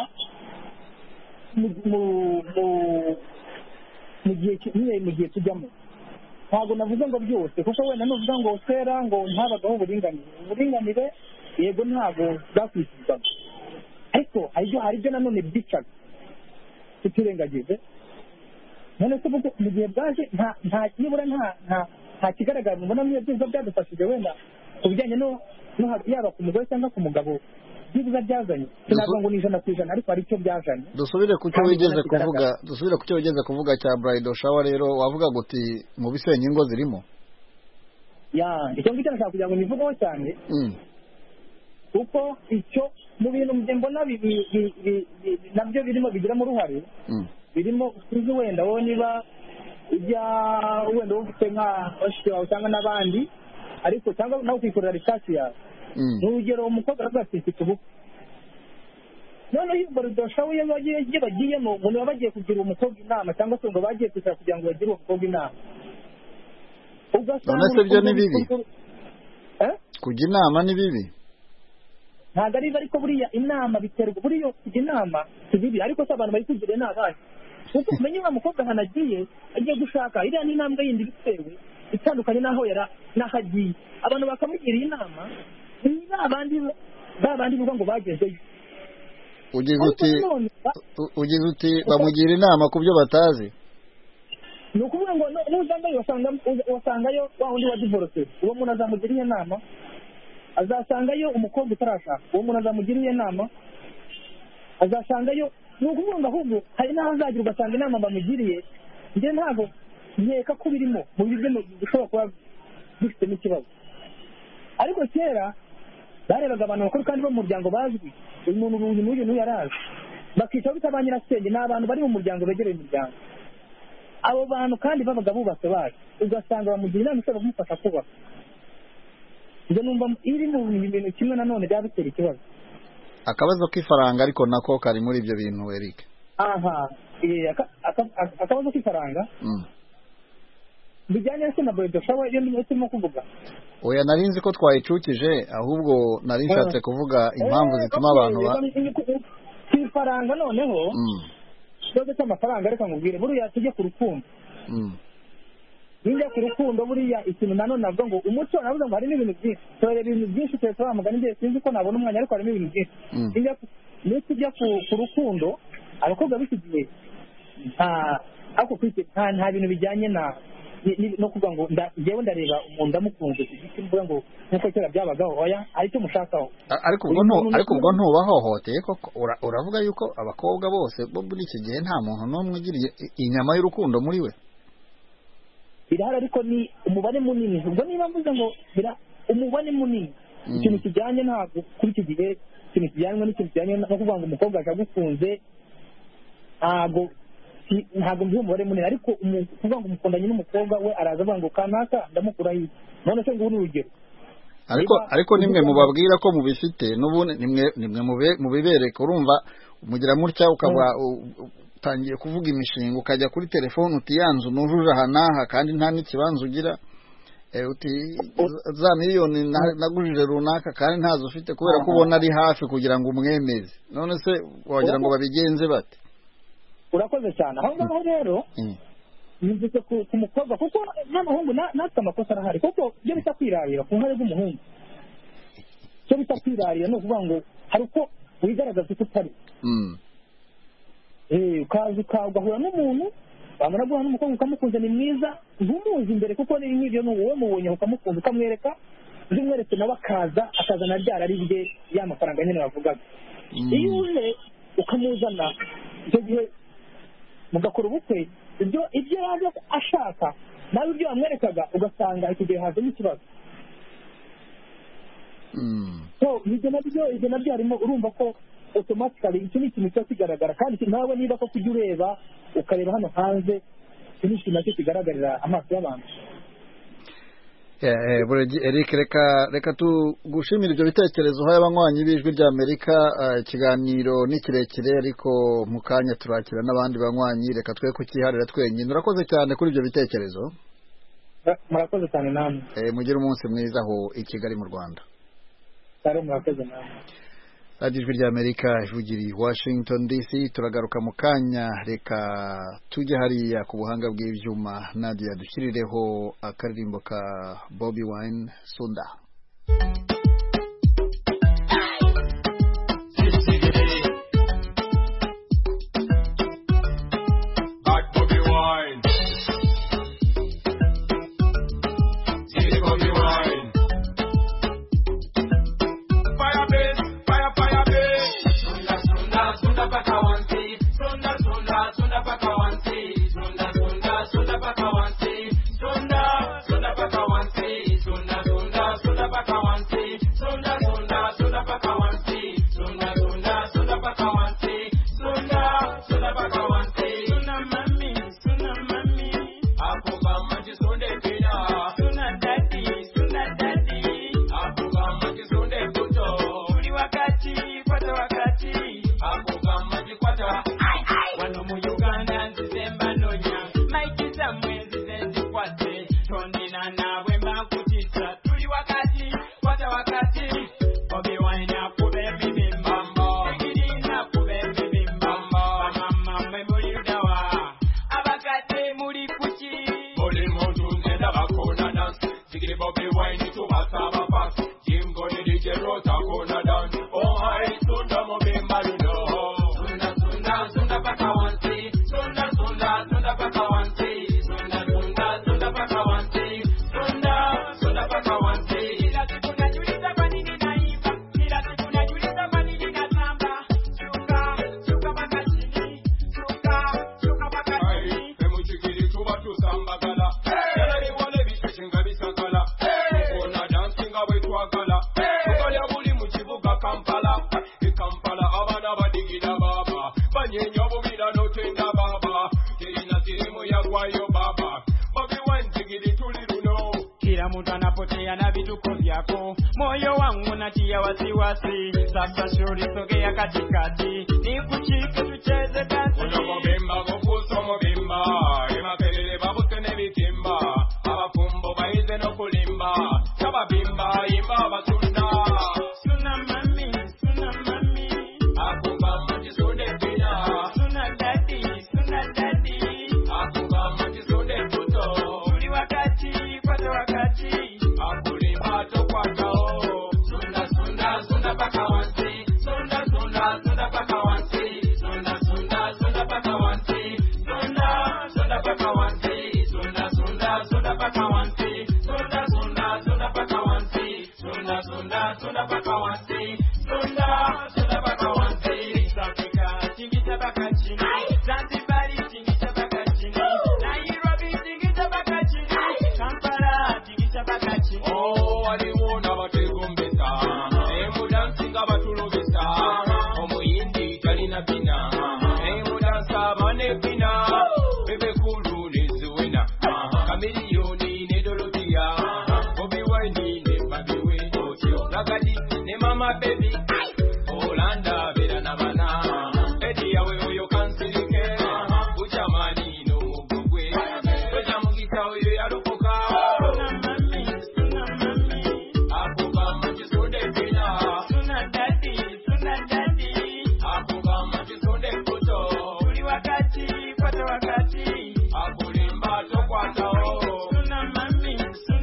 mu gihe tujyamo. ntabwo navuze ngo byose kuko wenda nuvuga ngo kera ngo ntabagaho uburinganire yego ntabwo bwakwishyurwaga ariko hari ibyo nanone byicaga tutirengagije. none se mu gihe bwaje nibura nta kigaragara mubona muri byiza byadufashije wenda ku bijyanye yaba ku mugore cyangwa ku mugabo byiza byazanye. sinavuga ngo ni 100% ariko hari icyo byazanye. dusubire ku cyo wigeze kuvuga cya bridal shower rero wavuga guti mu bisenya ingo zirimo icyo ngicyo nashaka kugira ngo nivugeho cyane kuko icyo mu bintu mbona nabyo birimo bigiramo uruhare birimo uzi wenda wowe niba ujya wenda ufite nka bashiki bawe cyangwa n'abandi ariko cyangwa nawe ukikorera research yawe n'urugero umukobwa aravuga ati mfite ubukwe noneho iyo baridoshawe iyo bagiyemo ngo baba bagiye kugira umukobwa inama cyangwa se ngo bagiye kwicara kugira ngo bagire umukobwa inama. none se byo ni bibi kujya inama ni bibi? ntabwo ari bibi ariko buriya inama biterwa buriya kujya inama si bibi ariko se abantu bari kugira inama kuko umenye wa mukobwa ahantu agiye gushaka iriya ni intambwe yindi bitewe itandukanye n'aho agiye abantu bakamugira inama ni ba bandi bivuga ngo bagezeyo. ugize uti bamugira inama ku byo batazi. ni ukuvuga ngo nuzangayo wasangayo wa wundi wa divorce uwo muntu azamugira iyo nama azasangayo umukobwa utarashaka, uwo muntu azamugiriye inama, azasangayo. Ni ukuvuga ngo ahubwo hari n'aho azagira ugasanga inama bamugiriye njye ntabwo nkeka ko birimo mu buryo bishobora kuba bifitemo ikibazo. Ariko kera barebaga abantu bakuru kandi bo mu muryango bazwi, uyu muntu n'uyu yarazi, bakica bita ba nyirasenge, ni abantu bari mu muryango begereye umuryango. Abo bantu kandi babaga bubatse bazi, ugasanga bamugira inama ishobora kumufasha kubaka. Njye numva iri mu bintu kimwe nanone byaba bitera ikibazo. Akabazo k'ifaranga ariko nako kari muri ibyo bintu Eric. Aha, akabazo k'ifaranga bijyanye na boydo shawa iyo ndimo turimo kuvuga. Oya, nari nzi ko twayicukije, ahubwo nari nshatse kuvuga impamvu zituma abantu k'ifaranga noneho ikibazo cy'amafaranga reka nkubwire buriya tujye ku rukundo. Ninjya ku rukundo buriya ikintu nanone navuga ngo umuco navuga ngo harimo ibintu byinshi, tore ibintu byinshi twese bamugana njye sinzi ko nabona umwanya ariko harimo ibintu byinshi. Niyo tujya ku rukundo abakobwa b'iki gihe nta bintu bijyanye no kuvuga ngo njyewe ndareba umuntu ndamukunze ku giti mvuga ngo nk'uko kera byabagaho, oya hari icyo mushakaho. Ariko ubwo ntubahohoteye koko, uravuga yuko abakobwa bose bo muri iki gihe nta muntu n'umwe ugiriye inyama y'urukundo muri we? Birahari ariko ni umubare munini. Ubwo niba mvuze ngo umubare munini ikintu kijyanye ntabwo kuri iki gihe ikintu kijyanye n'ikintu kijyanye no kuvuga ngo umukobwa agukunze ntabwo mbihe umubare munini, ariko kuvuga ngo umukundanye n'umukobwa we araza avuga ngo kanaka ndamukura hirya, none se ngubu ni urugero. Ariko nimwe mubabwira ko mubifite n'ubundi nimwe mubibereka. Urumva mugira mutya ukaba utangiye kuvuga imishinga ukajya kuri telefone uti yanzu nujuje aha n'aha kandi nta n'ikibanza ugira, uti za miliyoni nagujije runaka kandi ntazo ufite kubera ko ubona ari hafi kugira ngo umwemeze. None se wagira ngo babigenze bate? Urakoze cyane. Aho ngaho rero nizise ku mukobwa kuko n'abahungu natwe amakosa arahari kuko byo bita kwirarira ku nkare z'umuhungu. Cyo bita kwirarira no kuvuga ngo hari uko wigaragaza uko utari. Ukahura n'umuntu wamara guhura n'umukobwa ukamukunze ni mwiza ntumuzi imbere kuko ni nk'ibyo n'uwo mubonye ukamukunza ukamwereka umweretse nawe akazana ryara ari rye ya mafaranga nyine bavugaga. Iyo uje ukamuzana icyo gihe mugakora ubukwe ibyo yaje ashaka nawe ibyo wamwerekaga ugasanga icyo gihe hazemo ikibazo. So ibyo nabyo harimo urumva ko automatically icyo ni ikintu cyose kigaragara kandi nawe niba ko kujya ureba ukareba hano hanze icyo ni ikintu nacyo kigaragarira amaso y'abantu. Eric, reka tugushimira ibyo bitekerezo uhaye abanywanyi b'ijwi rya Amerika. Ikiganiro ni kirekire ariko mu kanya turakira n'abandi banywanyi, reka twe kukiharira twenyine. Urakoze cyane kuri ibyo bitekerezo. Murakoze cyane namwe. Mugire umunsi mwiza aho i Kigali mu Rwanda. Murakoze namwe. Ijwi rya Amerika ijwi Washington DC. Turagaruka mu kanya, reka tujye hariya ku buhanga bw'ibyuma. Nadia dushyirireho akaririmbo ka Bobby Wine Sunda. Sunda, Sunda, Paka Wansi, Sunda, Sunda, Sunda, Paka Wansi. kufanya na vituko vyako. Moyo wangu natia wasiwasi, sasa shauri sogea katikati, nikushike tucheze dansi. Mubimba gokuso mubimba, imakelele babutene bitimba, abafumbo baize no kulimba, kababimba imba basunda. Suna mami, akumba mati sunde pina. suna daddy, akumba mati sunde puto. tuli wakati, kwata wakati, akulimba tokwatao. Sunda sunda sunda paka wansi, sunda sunda sunda paka wansi, sunda sunda sunda paka wansi, sunda sunda paka wansi, sunda sunda sunda paka wansi, sunda sunda sunda paka wansi, sunda sunda sunda paka wansi, sunda sunda paka wansi. Afrika, tingita baka chini, Zanzibari, tingita baka chini, Nairobi, tingita baka chini, Kampala, tingita baka chini. Oh, waliwona bategombesa, emudansinga batulobesa, omuyindi talina bina, emudansa bane bina, bebe kulu neziwena, kamiliyoni ne dolobiya, Bobi Wine ne babiwe, Nagadi ne mama baby, Olanda bera na bana, Edi yawe oyo kansirike, Ujamani no mugogwe, Toja mugita oyo yarokoka. Suna daddy, tuli wakati, kwata wakati, suna mami.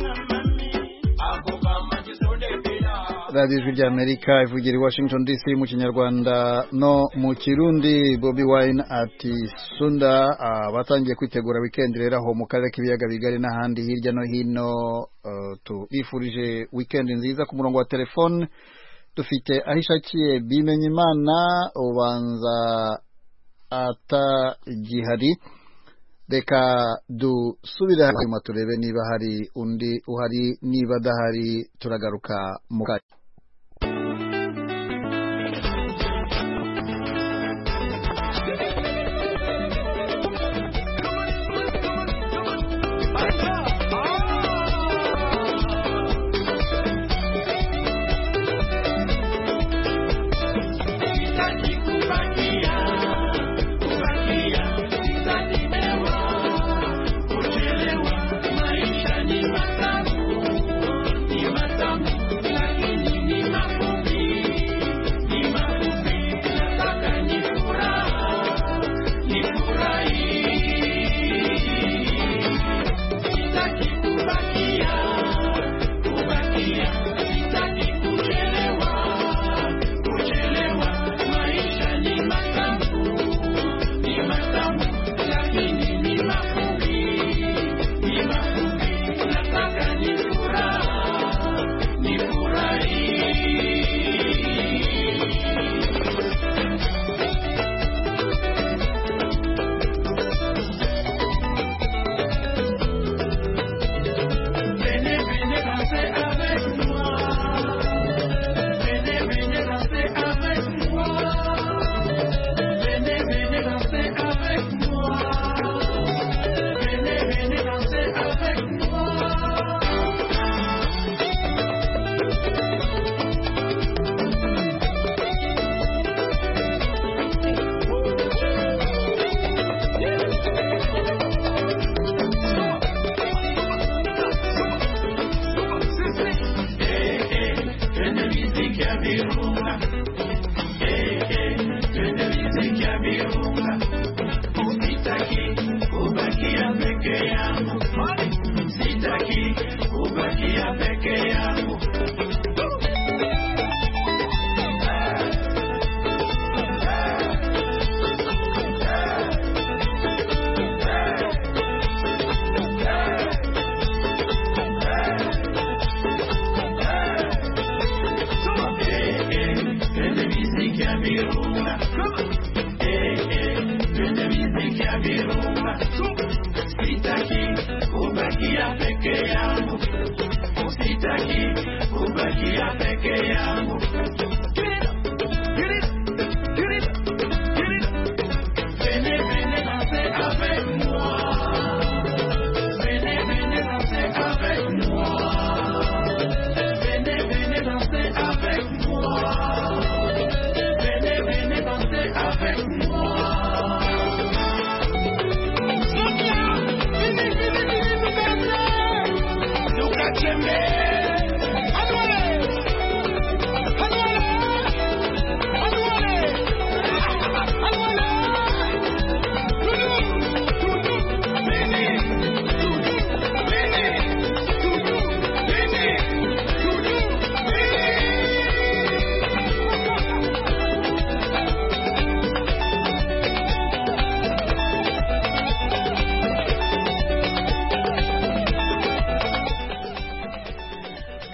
radiyo ijwi ry'Amerika ivugira i Washington DC mu kinyarwanda no mu kirundi. Bobi Wine ati sunda. Batangiye kwitegura weekend rero aho mu karere k'ibiyaga bigari n'ahandi hirya no hino. Tubifurije weekend nziza. Ku murongo wa telefone dufite ahishakiye Bimenyimana, ubanza atagihari. Reka dusubire hanyuma turebe niba hari undi uhari, niba adahari turagaruka mu kanya.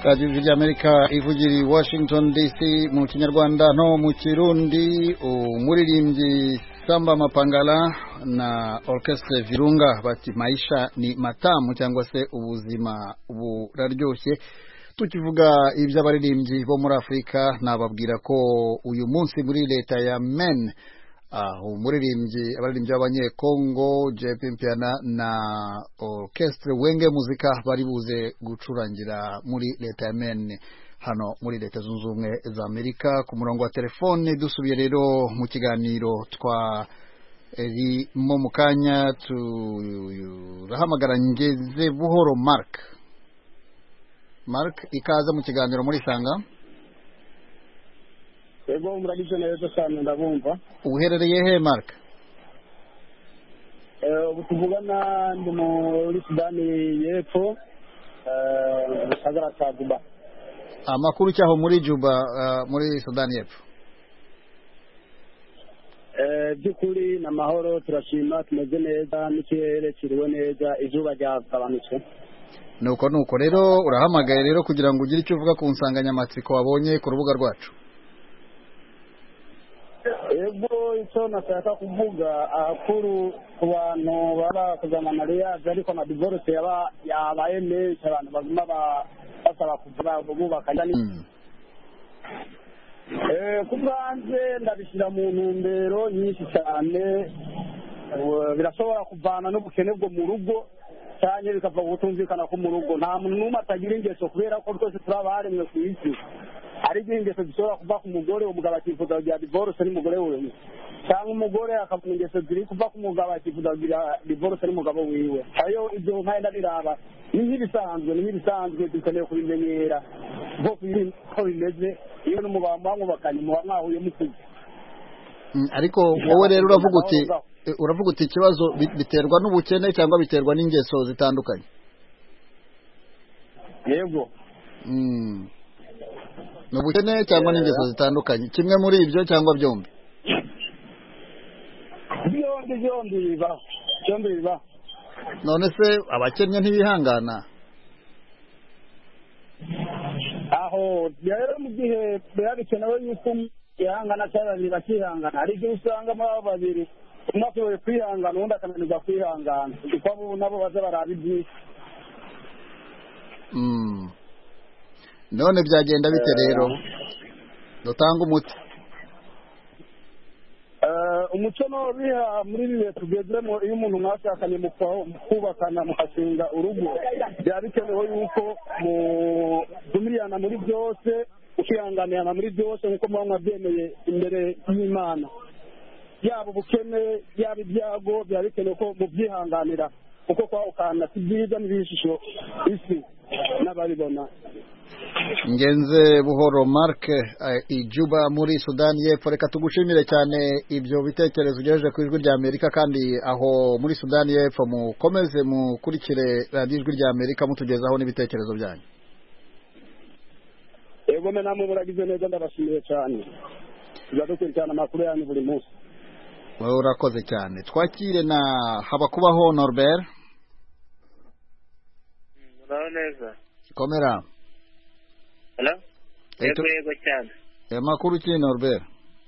radiyo y'Amerika ivugira i Washington DC mu kinyarwanda no mu kirundi. Umuririmbyi Samba Mapangala na Orchestre Virunga bati maisha ni matamu cyangwa se ubuzima buraryoshye. Tukivuga iby'abaririmbyi bo muri Afrika nababwira ko uyu munsi muri leta ya Maine abaririmbyi b'abanyekongo JP Mpiana na Orchestre Wenge Muzika bari buze gucurangira muri leta ya Maine hano muri leta zunze ubumwe za Amerika. Ku murongo wa telefone dusubiye rero mu kiganiro twarimo mu kanya turahamagara Ngeze Buhoro Mark ikaza mu kiganiro muri Sanga. Ego muragize neza cyane ndabumva. Uherereye he Mark? Tuvugana ndi muri Sudani y'Epfo, Sagara cha Juba. Amakuru cyaho muri Juba muri Sudani y'Epfo. Byukuri na mahoro turashima tumeze neza n'ikirere kiriwe neza izuba ryagabanutse. Nuko rero urahamagaye rero kugira ngo ugire icyo uvuga ku nsanganyamatsiko wabonye ku rubuga rwacu. Ego icyo nashaka kuvuga akuru ku bantu baba kuzana mariage ariko na divorce yabaye menshi abantu baguma basaba kuvuga bubaka kubwanze ndabishyira mu ntumbero nyinshi cyane. Birashobora kuvana n'ubukene bwo mu rugo cyane bikava gutumvikana ko mu rugo nta muntu n'umwe atagira ingeso kubera ko twese turabaremwe ku isi. Ari ingeso zishobora kuva ku mugore umugabo akifuza kugira divorce n'umugore wiwe cyangwa umugore akabona ingeso ziri kuva ku mugabo akifuza kugira divorce n'umugabo wiwe. Ayo ibyo mpande biraba ni nk'ibisanzwe dukeneye kubimenyera ko bimeze iyo n'umubamba mwubakanye muba mwahuye mukuze. Ariko wowe rero uravuga uti ikibazo biterwa n'ubukene cyangwa biterwa n'ingeso zitandukanye? Yego. N'ubukene cyangwa n'ingeso zitandukanye, kimwe muri ibyo cyangwa byombi? Byombi biba. None se abakennye ntibihangana? Aho rero mu gihe birakenewe yuko ihangana cyane bakihangana, hari igihe usanga muri abo babiri umwe ashoboye kwihangana undi akananirwa kwihangana kuko abo nabo baza baraba ibyinshi. None byagenda bite rero? Dutanga umuti. Umuco no biha muri bihe tugezemo iyo umuntu mwashakanye mu kubakana mukashinga urugo byaba bikenewe yuko mudumiriyana muri byose ukihanganirana muri byose nk'uko muba mwabyemeye imbere y'Imana. Yaba ubukene yaba ibyago byaba bikenewe ko mubyihanganira kuko kwahukana si byiza n'ibishusho isi n'ababibona. Ngenze Buhoro Mark Ijuba muri Sudani y'Epfo, reka tugushimire cyane ibyo bitekerezo ugejeje ku ijwi rya Amerika, kandi aho muri Sudani y'Epfo mukomeze mukurikire radiyo ijwi rya Amerika mutugezaho n'ibitekerezo byanyu. Yego namwe muragize neza ndabashimiye cyane. Tuzadukurikirana amakuru yanyu buri munsi. Wowe urakoze cyane. Twakire na Habakubaho Norbert. Muraho neza. Komera. Hello? Yego cyane. Amakuru ki Norbert?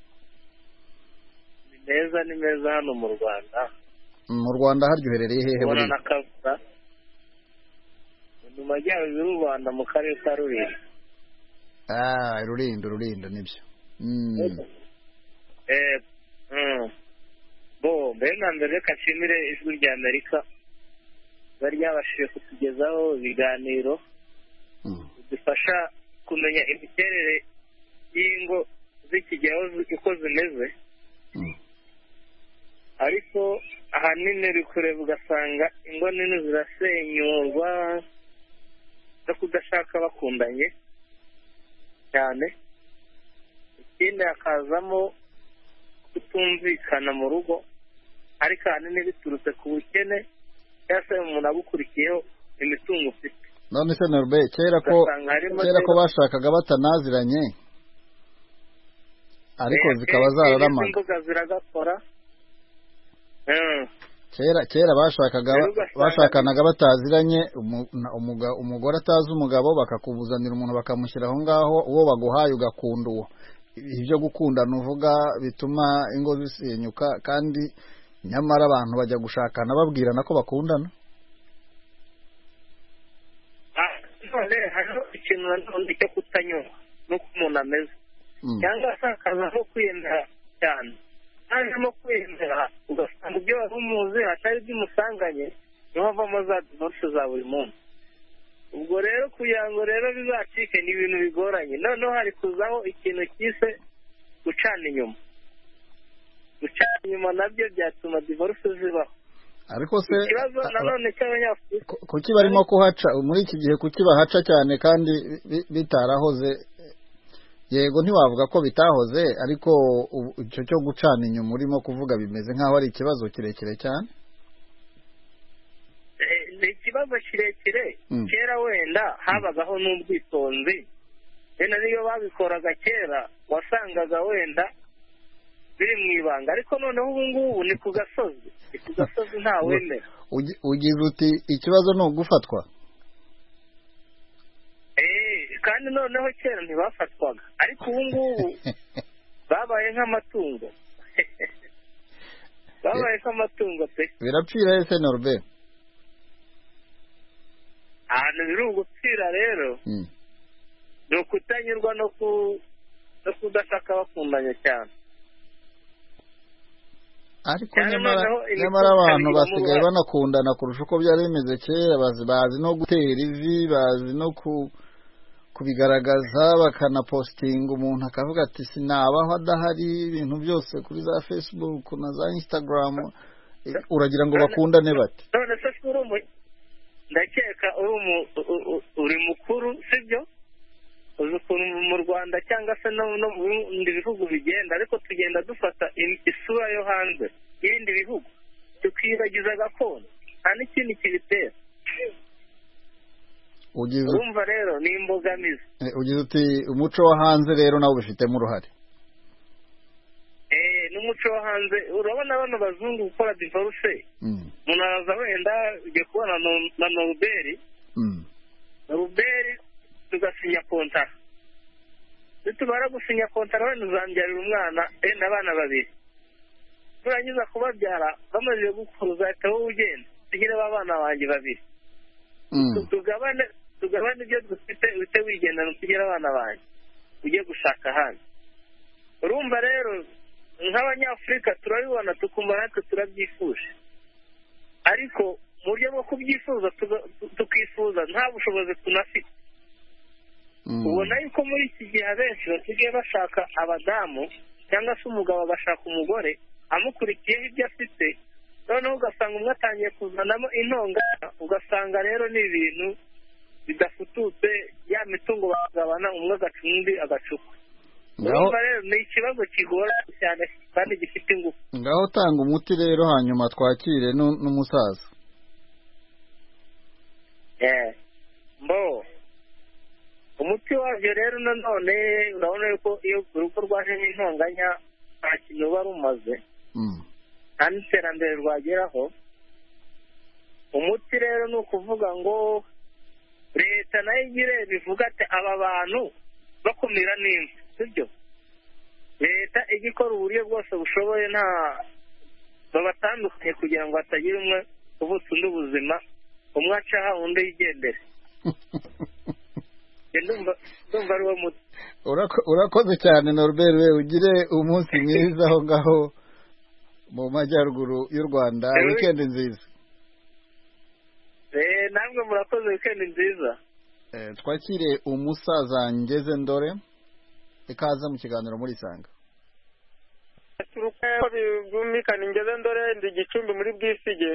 Ni meza hano mu Rwanda. Mu Rwanda haryoherereye hehe buri? Ubona nakavura. Mu majyaruguru y'u Rwanda mu karere ka Rulindo. Rulindo nibyo. Mbere na mbere reka nshimire ijwi rya Amerika bari ryabashije kutugezaho ibiganiro bidufasha kumenya imiterere y'ingo z'ikigero uko zimeze, ariko ahanini uri kureba ugasanga ingo nini zirasenyurwa no kudashaka bakundanye cyane. Ikindi hakazamo kutumvikana mu rugo, ariko ahanini biturutse ku bukene cyangwa se umuntu agukurikiyeho imitungo ufite. None se Norbert, kera ko bashakaga batanaziranye ariko zikaba zararamaga. Imbuga ziragakora kera bashakanaga bataziranye, umugore atazi umugabo bakakubuzanira umuntu bakamushyira aho ngaho, uwo baguhaye ugakunda uwo. Ibyo gukundana uvuga bituma ingo zisenyuka, kandi nyamara abantu bajya gushakana babwirana ko bakundana. none hariho ikintu nanone cyo kutanyura nuko umuntu ameze, cyangwa se akaza nko kwiyemera cyane, hajemo kwiyemera ugasanga ibyo wari umuzi hatari ibyo umusanganye, niho havamo za divorce za buri munsi. ubwo rero kugira ngo rero bizacike ni ibintu bigoranye. Noneho hari kuzaho ikintu cyise gucana inyuma. Gucana inyuma nabyo byatuma divorce zibaho. Ariko se ikibazo nanone cy'abanyafurika, kuki barimo kuhaca muri iki gihe, kuki bahaca cyane kandi bitarahoze? Yego ntiwavuga ko bitahoze, ariko icyo cyo gucana inyuma urimo kuvuga bimeze nk'aho ari ikibazo kirekire cyane. ni ikibazo kirekire. Kera wenda habagaho n'ubwitonzi, wenda niyo babikoraga kera wasangaga wenda biri mu ibanga, ariko noneho ubu ngubu ni ku gasozi, nta wemera. Ugize uti ikibazo ni ugufatwa? kandi noneho kera ntibafatwaga, ariko ubu ngubu babaye nk'amatungo. babaye nk'amatungo pe. Birapfira ese Norbert? ahantu biri ugupfira rero ni ukutanyurwa no kudashaka bakundanye cyane. Ariko nyamara abantu basigaye banakundana kurusha uko byari bimeze kera. Bazi no gutera ivi, bazi no kubigaragaza, bakanapostinga, umuntu akavuga ati sinabaho adahari, ibintu byose kuri za Facebook na za Instagram. Uragira ngo bakundane bate? none se ndakeka uri mukuru sibyo? uzi ukuntu mu Rwanda cyangwa se no mu bindi bihugu bigenda, ariko tugenda dufata isura yo hanze y'ibindi bihugu tukibagiza gakondo, nta n'ikindi kibitera. urumva rero ni imbogamizi. Ugize uti umuco wo hanze rero nawe ubifitemo uruhare? n'umuco wo hanze, urabona bano bazungu gukora divorce, umuntu araza wenda ugiye kubona na Norbert tugasinya kontara, nitumara gusinya kontara wenda uzambyarira umwana n'abana babiri, turangiza kubabyara bamaze gukura uzahita wowe ugenda tugire b'abana banjye babiri, tugabane ibyo dufite, uhite wigendana tugire abana banjye ujye gushaka ahandi. urumva rero nk'abanyafurika turabibona tukumva natwe turabyifuje, ariko mu buryo bwo kubyifuza tukifuza nta bushobozi tunafite. ubona yuko muri iki gihe abenshi basigaye bashaka abadamu cyangwa se umugabo agashaka umugore amukurikiyeho ibyo afite, noneho ugasanga umwe atangiye kuzanamo intonganya, ugasanga rero ni ibintu bidafututse, ya mitungo bakagabana, umwe agaca undi agacupa. urumva rero ni ikibazo kigora cyane kandi gifite ingufu. Ngaho tanga umuti rero hanyuma twakire n'umusaza. umuti wabyo rero nanone urabona yuko iyo urugo rwajemo intonganya nta kintu ruba rumaze, nta n'iterambere rwageraho. umuti rero ni ukuvuga ngo leta nayo igire bivuga ati aba bantu bakumira n'imwe, sibyo? leta ijya ikora uburyo bwose bushoboye nta babatandukanye kugira ngo hatagira umwe uvutse undi ubuzima, umwe acaha undi yigendere. ndumva ari wo muti. Urakoze cyane Norbert, we ugire umunsi mwiza aho ngaho mu majyaruguru y'u Rwanda. Weekend nziza. namwe murakoze, weekend nziza. Twakire umusaza Ngeze Ndore, ikaze mu kiganiro muri Sanga. Byumvikana Ngeze Ndore ndi Gicumbi muri Bwisige.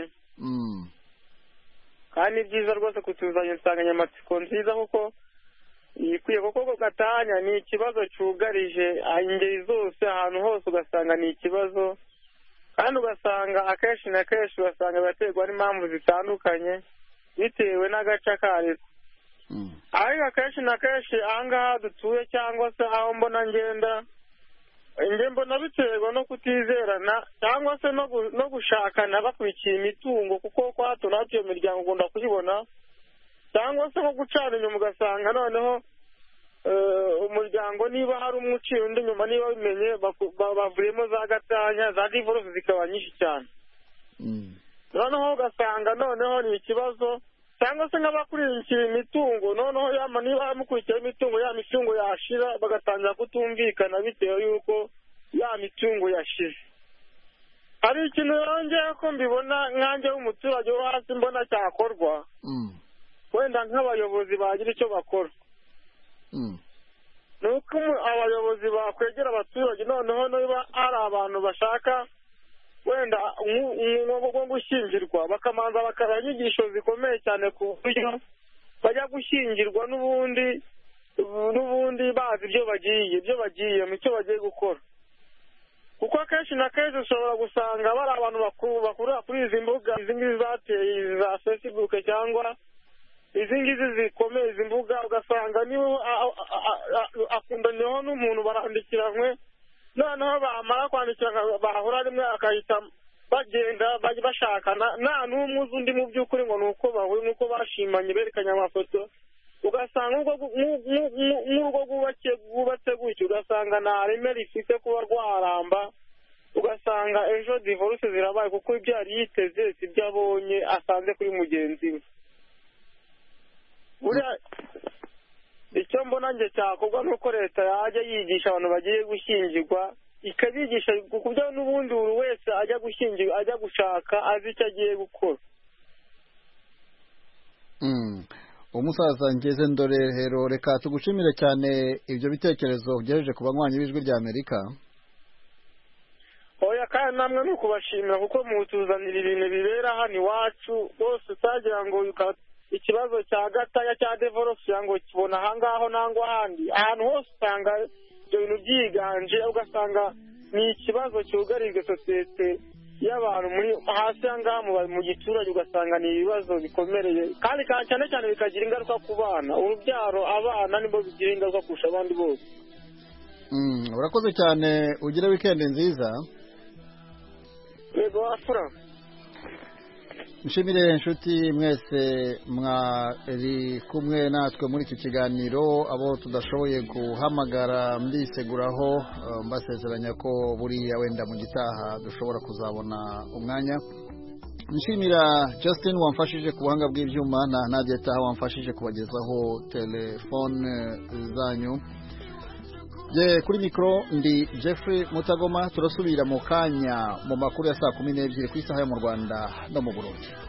kandi byiza rwose kutuzanya insanganyamatsiko nziza kuko ikwiye, kuko gatanya ni ikibazo cyugarije ingeri zose, ahantu hose ugasanga ni ikibazo, kandi ugasanga akenshi na kenshi ugasanga biraterwa n'impamvu zitandukanye bitewe n'agace kariko. ariko akenshi na kenshi ahangaha dutuye cyangwa se aho mbona ngenda, njye mbona biterwa no kutizerana cyangwa se no gushakana bakurikiye imitungo, kuko kwa hato na hato iyo miryango ugomba kuyibona, cyangwa se nko gucana inyuma ugasanga noneho umuryango niba hari umwe uciye undi inyuma, niba bimenye bavuyemo za gatanya, za divorce zikaba nyinshi cyane. Noneho ugasanga noneho ni ikibazo, cyangwa se nk'abakurikiye imitungo, noneho niba mukurikiye imitungo, ya mitungo yashira bagatangira kutumvikana bitewe y'uko ya mitungo yashize. Hari ikintu yongeye ko mbibona nkanjye w'umuturage wo hasi mbona cyakorwa, wenda nk'abayobozi bagira icyo bakora, ni uko abayobozi bakwegera abaturage, noneho niba hari abantu bashaka wenda nko gushyingirwa, bakamanza bakaba inyigisho zikomeye cyane ku buryo bajya gushyingirwa n'ubundi bazi ibyo bagiyemo, icyo bagiye gukora. Kuko akenshi na kenshi ushobora gusanga bari abantu bakurura kuri izi mbuga, izi ngizi zateye za Facebook cyangwa izi ngizi zikomeye, izi mbuga, ugasanga niho akundaniyeho n'umuntu barandikiranywe, noneho bamara kwandikirana bahura rimwe akahita bagenda bashakana, nta n'umwe uzi undi mu by'ukuri ngo ni uko bahuye, nk'uko bashimanye berekanye amafoto, ugasanga nk'urugo rwubatse gutyo, ugasanga nta reme rifite kuba rwaramba, ugasanga ejo divorce zirabaye kuko ibyo yari yiteze si byo abonye asanze kuri mugenzi we. Buriya icyo mbona njye cyakorwa nuko leta yajya yigisha abantu bagiye gushyingirwa, ikabigisha ku buryo n'ubundi buri wese ajya gushyingirwa, ajya gushaka azi icyo agiye gukora. umusaza ngeze ndorero, reka tugushimire cyane ibyo bitekerezo ugejeje ku banywanyi b'Ijwi ry'Amerika. Oya, kandi namwe ni ukubashimira kuko mutuzanira ibintu bibera hano iwacu bose, utagira ngo ikibazo cya gatanya cya divorce ngo kibona ahangaho nangwa ahandi, ahantu hose usanga ibyo bintu byiganje, ugasanga ni ikibazo cyugarijwe sosiyete y'abantu muri hasi ahangaha mu giturage, ugasanga ni ibibazo bikomereye kandi cyane cyane bikagira ingaruka ku bana, urubyaro, abana nibo bigira ingaruka kurusha abandi bose. Urakoze cyane, ugire weekend nziza. Yego afura. Nshimire inshuti mwese mwari kumwe natwe muri iki kiganiro, abo tudashoboye guhamagara mbiseguraho, mbasezeranya ko buriya wenda mu gitaha dushobora kuzabona umwanya. Nshimira Justin wamfashije ku buhanga bw'ibyuma na Nadia Taha wamfashije kubagezaho telefone zanyu. Kuri mikro ndi Jeffrey Mutagoma, turasubira mu kanya mu makuru ya saa 12 ku isaha yo mu Rwanda no mu Burundi.